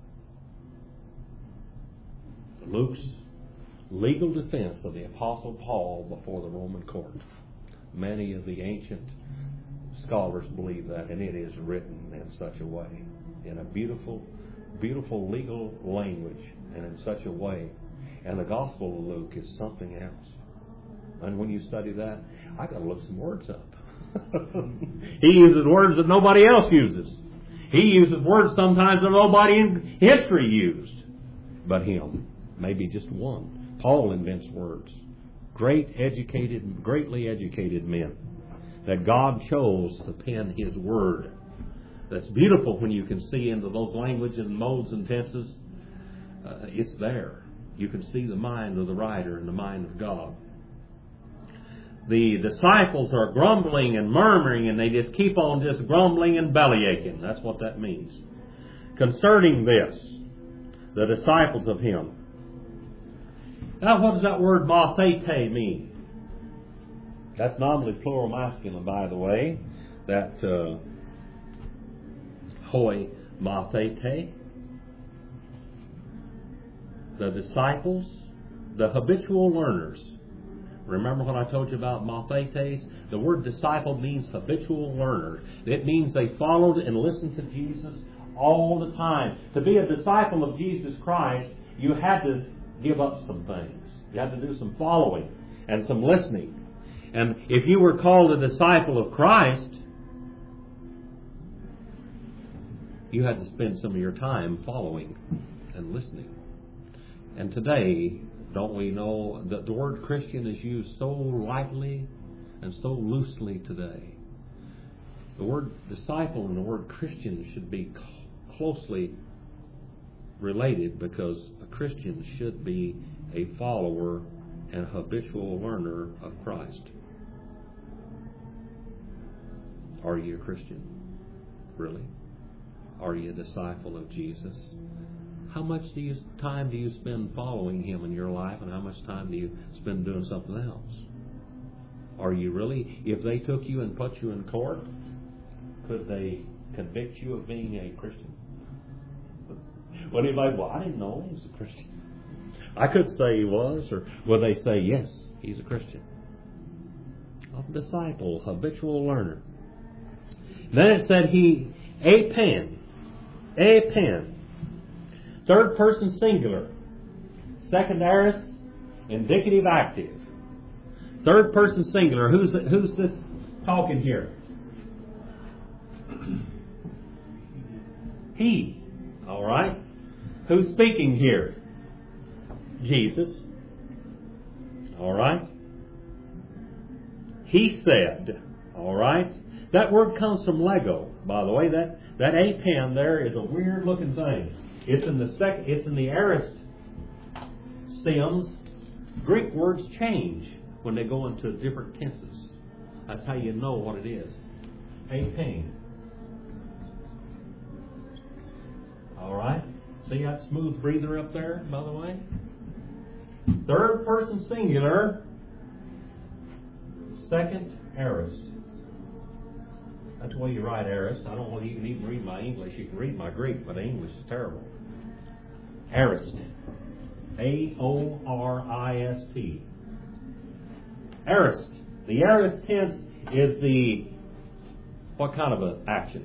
Luke's legal defense of the Apostle Paul before the Roman court. Many of the ancient scholars believe that, and it is written in such a way, in a beautiful, beautiful legal language, and in such a way. And the Gospel of Luke is something else. And when you study that, I got to look some words up. He uses words that nobody else uses. He uses words sometimes that nobody in history used but him. Maybe just one. Paul invents words. Great educated, greatly educated men that God chose to pen His Word. That's beautiful when you can see into those languages and modes and tenses. Uh, it's there. You can see the mind of the writer and the mind of God. The disciples are grumbling and murmuring, and they just keep on just grumbling and bellyaching. That's what that means. Concerning this, the disciples of Him. Now, what does that word mathete mean? That's nominally plural masculine, by the way. That uh, hoi mathete. The disciples, the habitual learners. Remember what I told you about mathetes? The word disciple means habitual learner. It means they followed and listened to Jesus all the time. To be a disciple of Jesus Christ, you had to give up some things. You had to do some following and some listening. And if you were called a disciple of Christ, you had to spend some of your time following and listening. And today, don't we know that the word Christian is used so lightly and so loosely today? The word disciple and the word Christian should be closely related, because a Christian should be a follower and habitual learner of Christ. Are you a Christian? Really? Are you a disciple of Jesus? How much do you, time do you spend following Him in your life, and how much time do you spend doing something else? Are you really? If they took you and put you in court, could they convict you of being a Christian? Well, anybody, well, I didn't know he was a Christian. I could say he was, or would they say, yes, he's a Christian? A disciple, habitual learner. Then it said he, a pen, a pen. Third person singular. Second aorist, indicative active. Third person singular. Who's who's this talking here? He. All right. Who's speaking here? Jesus. All right. He said. All right. That word comes from Lego, by the way. That that a pen there is a weird looking thing. It's in the sec. It's in the aorist stems. Greek words change when they go into different tenses. That's how you know what it is. A pen. All right. See that smooth breather up there, by the way? Third person singular. Second aorist. That's the way you write aorist. I don't know if you can even read my English. You can read my Greek, but English is terrible. Aorist. A O R I S T. Aorist. The aorist tense is the, what kind of an action?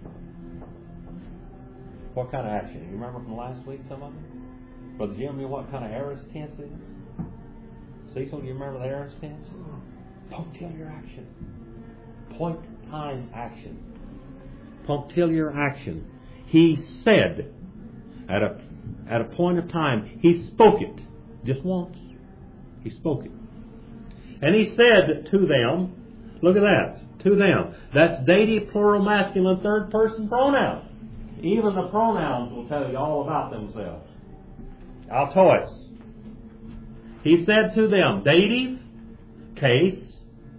What kind of action? You remember from last week, some of them? Brother Jim, you know what kind of aorist tense is? Cecil, do you remember the aorist tense? Punctiliar action. Point time action. Punctiliar action. He said, at a at a point of time, he spoke it. Just once. He spoke it. And he said to them, look at that, to them. That's dative, plural, masculine, third person pronoun. Even the pronouns will tell you all about themselves. Altois. He said to them, dative, case,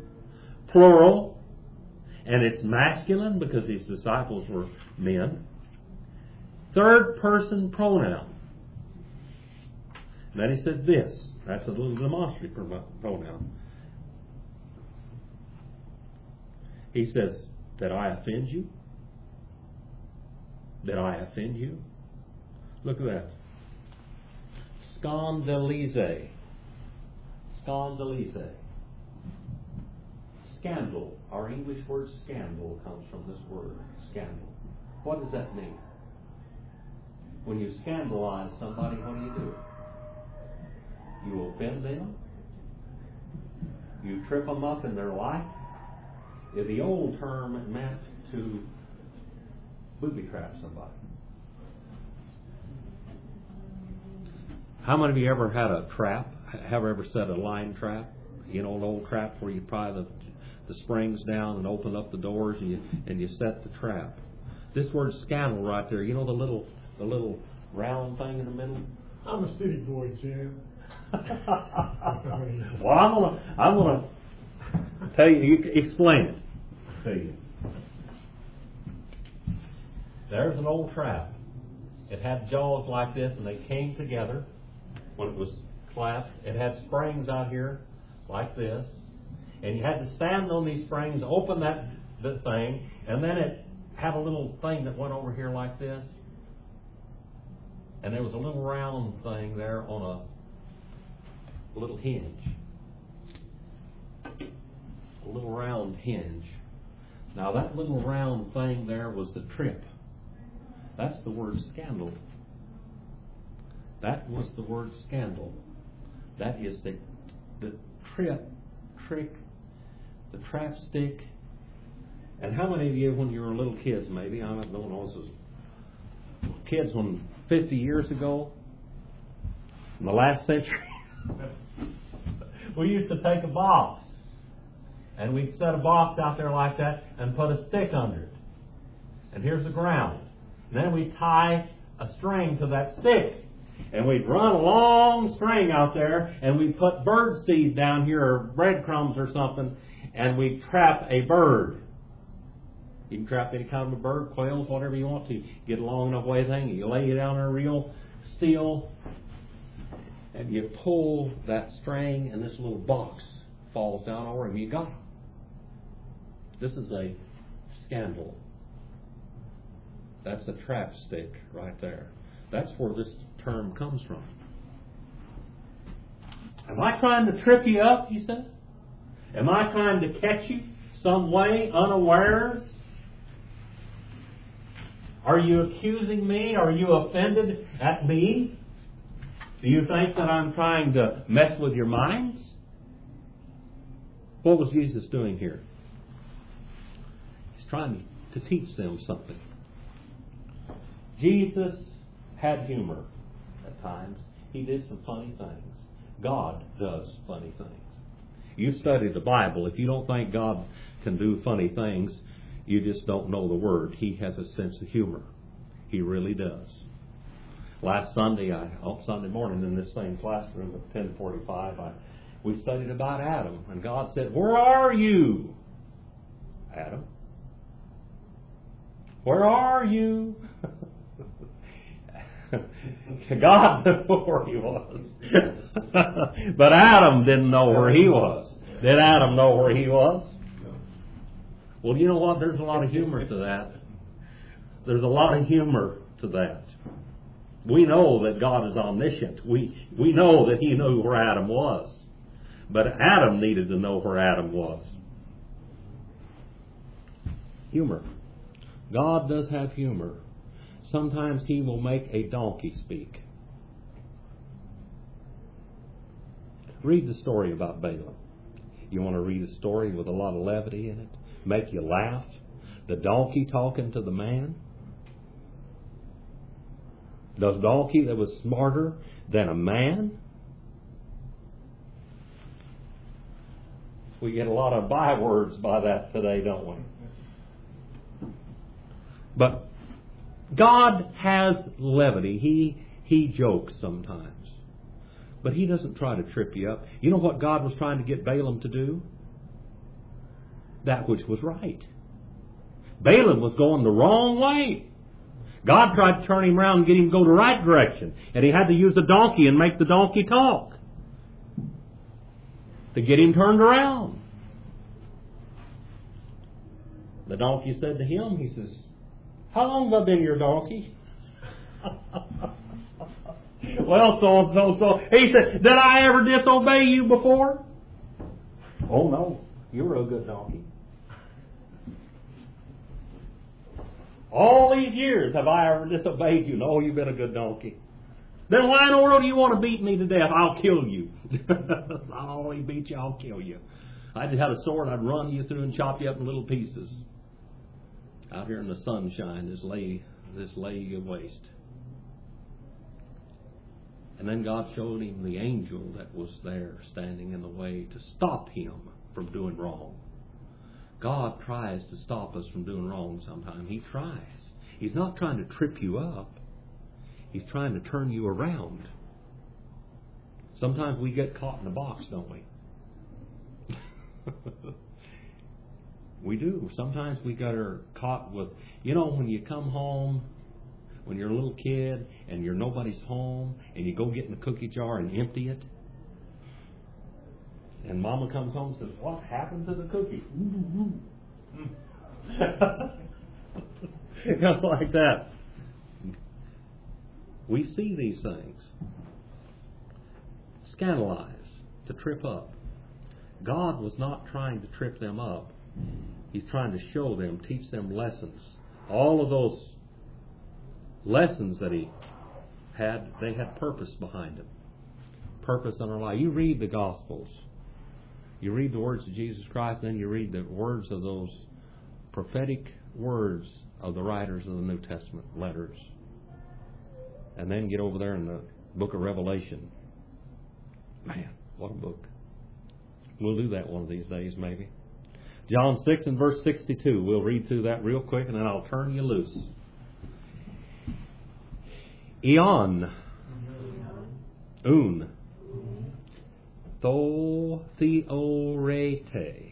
plural, and it's masculine because his disciples were men. Third person pronoun. And then he said this. That's a little demonstrative pronoun. He says, did I offend you? Did I offend you? Look at that. Scandalize. Scandalize. Scandal. Our English word scandal comes from this word, scandal. What does that mean? When you scandalize somebody, what do you do? You offend them? You trip them up in their life? The old term meant to booby trap somebody. How many of you ever had a trap? Have ever set a line trap? You know, an old trap where you pry the the springs down and open up the doors and you and you set the trap. This word scandal right there, you know the little the little round thing in the middle? I'm a city boy, Jim. Well, I'm gonna I'm gonna tell you, you explain it to you. There's an old trap. It had jaws like this, and they came together when it was collapsed. It had springs out here like this, and you had to stand on these springs, open that the thing, and then it had a little thing that went over here like this, and there was a little round thing there on a little hinge, a little round hinge. Now that little round thing there was the trip. That's the word scandal. That was the word scandal. That is the the trip, trick, the trap stick. And how many of you, when you were little kids, maybe, I don't know, this was kids when fifty years ago, in the last century, we used to take a box, and we'd set a box out there like that and put a stick under it. And here's the ground. And then we'd tie a string to that stick. And we'd run a long string out there, and we'd put bird seed down here, or breadcrumbs or something, and we'd trap a bird. You can trap any kind of a bird, quails, whatever you want to. Get a long enough way thing, you lay it down there real still, and you pull that string, and this little box falls down over him. You got him. This is a scandal. That's a trap stick right there. That's where this term comes from. Am I trying to trip you up, he said? Am I trying to catch you some way, unawares? Are you accusing me? Are you offended at me? Do you think that I'm trying to mess with your minds? What was Jesus doing here? He's trying to teach them something. Jesus had humor at times. He did some funny things. God does funny things. You study the Bible. If you don't think God can do funny things, you just don't know the Word. He has a sense of humor. He really does. Last Sunday, I, on Sunday morning in this same classroom at ten forty-five, I, we studied about Adam. And God said, "Where are you, Adam? Where are you?" God knew where he was. But Adam didn't know where he was. Did Adam know where he was? Well, you know what? There's a lot of humor to that. There's a lot of humor to that. We know that God is omniscient. We, we know that he knew where Adam was. But Adam needed to know where Adam was. Humor. God does have humor. Sometimes he will make a donkey speak. Read the story about Balaam. You want to read a story with a lot of levity in it? Make you laugh? The donkey talking to the man? The donkey that was smarter than a man? We get a lot of bywords by that today, don't we? But God has levity. He he jokes sometimes. But he doesn't try to trip you up. You know what God was trying to get Balaam to do? That which was right. Balaam was going the wrong way. God tried to turn him around and get him to go the right direction. And he had to use a donkey and make the donkey talk to get him turned around. The donkey said to him, he says, "How long have I been your donkey?" Well, so and so, so. He said, "Did I ever disobey you before?" "Oh, no. You were a good donkey. All these years have I ever disobeyed you?" "No, you've been a good donkey." "Then why in the world do you want to beat me to death?" "I'll kill you." "I'll only beat you, I'll kill you. I just had a sword, I'd run you through and chop you up in little pieces. Out here in the sunshine, this lay, this lay you waste." And then God showed him the angel that was there standing in the way to stop him from doing wrong. God tries to stop us from doing wrong sometimes. He tries. He's not trying to trip you up. He's trying to turn you around. Sometimes we get caught in a box, don't we? We do. Sometimes we get are caught with, you know, when you come home, when you're a little kid and you're nobody's home, and you go get in the cookie jar and empty it, and Mama comes home and says, "What happened to the cookie?" You know, like that. We see these things. Scandalize, to trip up. God was not trying to trip them up. He's trying to show them, teach them lessons. All of those lessons that he had, they had purpose behind them. Purpose in our life. You read the Gospels. You read the words of Jesus Christ, and then you read the words of those prophetic words of the writers of the New Testament letters. And then get over there in the book of Revelation. Man, what a book. We'll do that one of these days, maybe. John six and verse sixty-two. We'll read through that real quick, and then I'll turn you loose. Eon. Un. Tho theorete.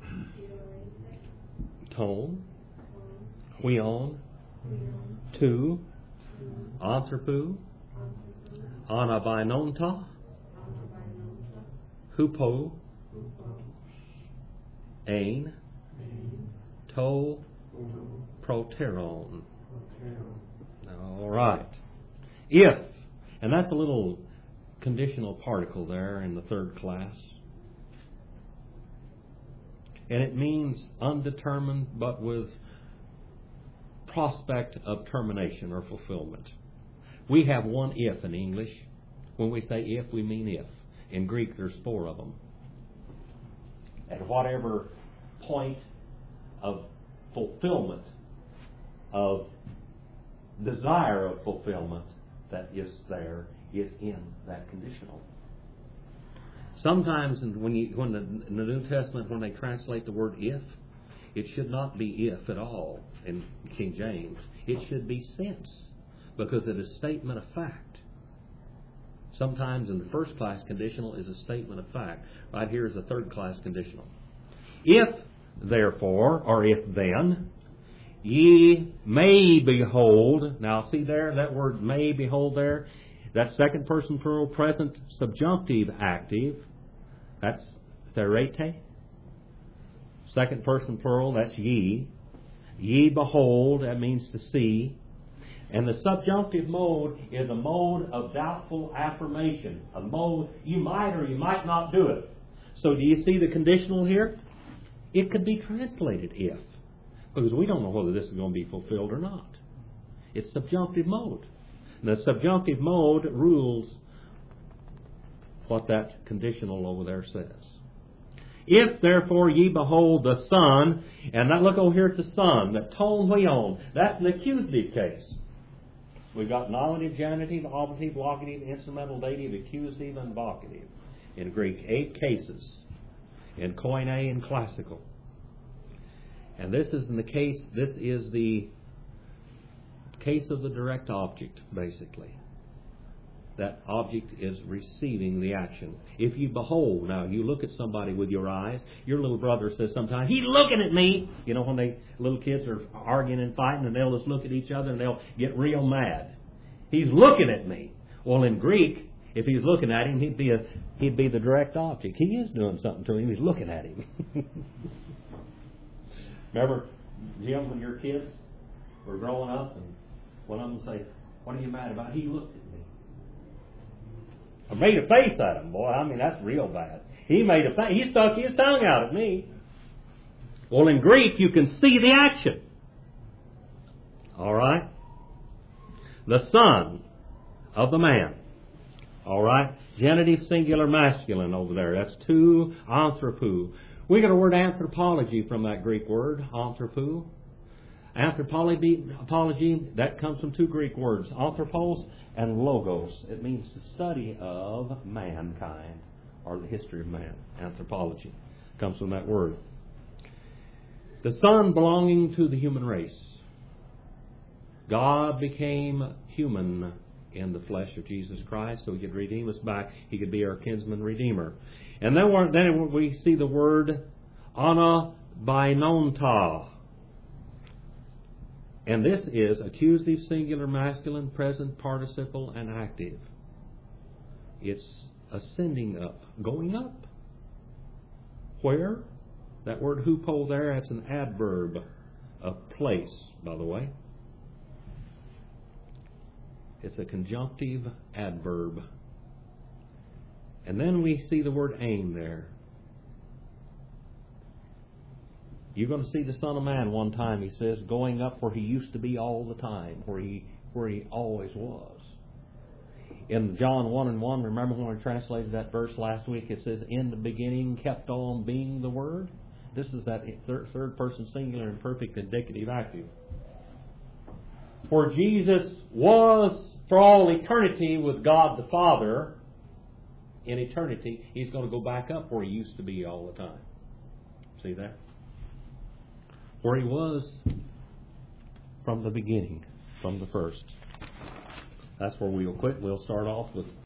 Tone. Huion. Tu. Anthropu. Anabainonta. Hupo. Ain. To. Proteron. All right. If, and that's a little conditional particle there in the third class. And it means undetermined but with prospect of termination or fulfillment. We have one if in English. When we say if, we mean if. In Greek, there's four of them. At whatever point of fulfillment, of desire of fulfillment that is there, is in that conditional. Sometimes when, you, when the, in the New Testament, when they translate the word if, it should not be if at all in King James. It should be since, because it is a statement of fact. Sometimes in the first class conditional is a statement of fact. Right here is a third class conditional. If, therefore, or if then, ye may behold. Now see there, that word may behold there, that second person plural present subjunctive active, that's therete. Second person plural, that's ye. Ye behold, that means to see. And the subjunctive mode is a mode of doubtful affirmation. A mode, you might or you might not do it. So do you see the conditional here? It could be translated if, because we don't know whether this is going to be fulfilled or not. It's subjunctive mode. And the subjunctive mode rules what that conditional over there says. If therefore ye behold the Son, and that, look over here at the Son, the ton huion, that's an accusative case. We've got nominative, genitive, oblative, locative, instrumental, dative, accusative, and vocative in Greek. Eight cases in Koine and classical. And this is in the case, this is the case of the direct object, basically. that object is receiving the action. If you behold, now you look at somebody with your eyes, your little brother says sometimes, he's looking at me. You know, when they little kids are arguing and fighting and they'll just look at each other and they'll get real mad. He's looking at me. Well, in Greek, if he's looking at him, he'd be a he'd be the direct object. He is doing something to him. He's looking at him. Remember, Jim, when your kids were growing up, and one of them would say, "What are you mad about?" He looked at me. I made a face at him, boy. I mean, that's real bad. He made a face. He stuck his tongue out at me. Well, in Greek, you can see the action. All right? The son of the man. All right? Genitive, singular, masculine over there. That's two anthropou. We got a word anthropology from that Greek word, anthropou. Anthropology, that comes from two Greek words, anthropos and logos. It means the study of mankind, or the history of man. Anthropology comes from that word. The Son belonging to the human race. God became human in the flesh of Jesus Christ so He could redeem us back. He could be our kinsman redeemer. And then, we're, then we see the word anabainonta. And this is accusative, singular, masculine, present, participle, and active. It's ascending up, going up. Where? That word hupo there, that's an adverb of place, by the way. It's a conjunctive adverb. And then we see the word aim there. You're going to see the Son of Man one time, he says, going up where He used to be all the time, where He where He always was. In John one and one, remember when we translated that verse last week, it says, in the beginning kept on being the Word. This is that third, third person singular and perfect indicative active. For Jesus was for all eternity with God the Father. In eternity, He's going to go back up where He used to be all the time. See that? Where He was from the beginning, from the first. That's where we'll quit. We'll start off with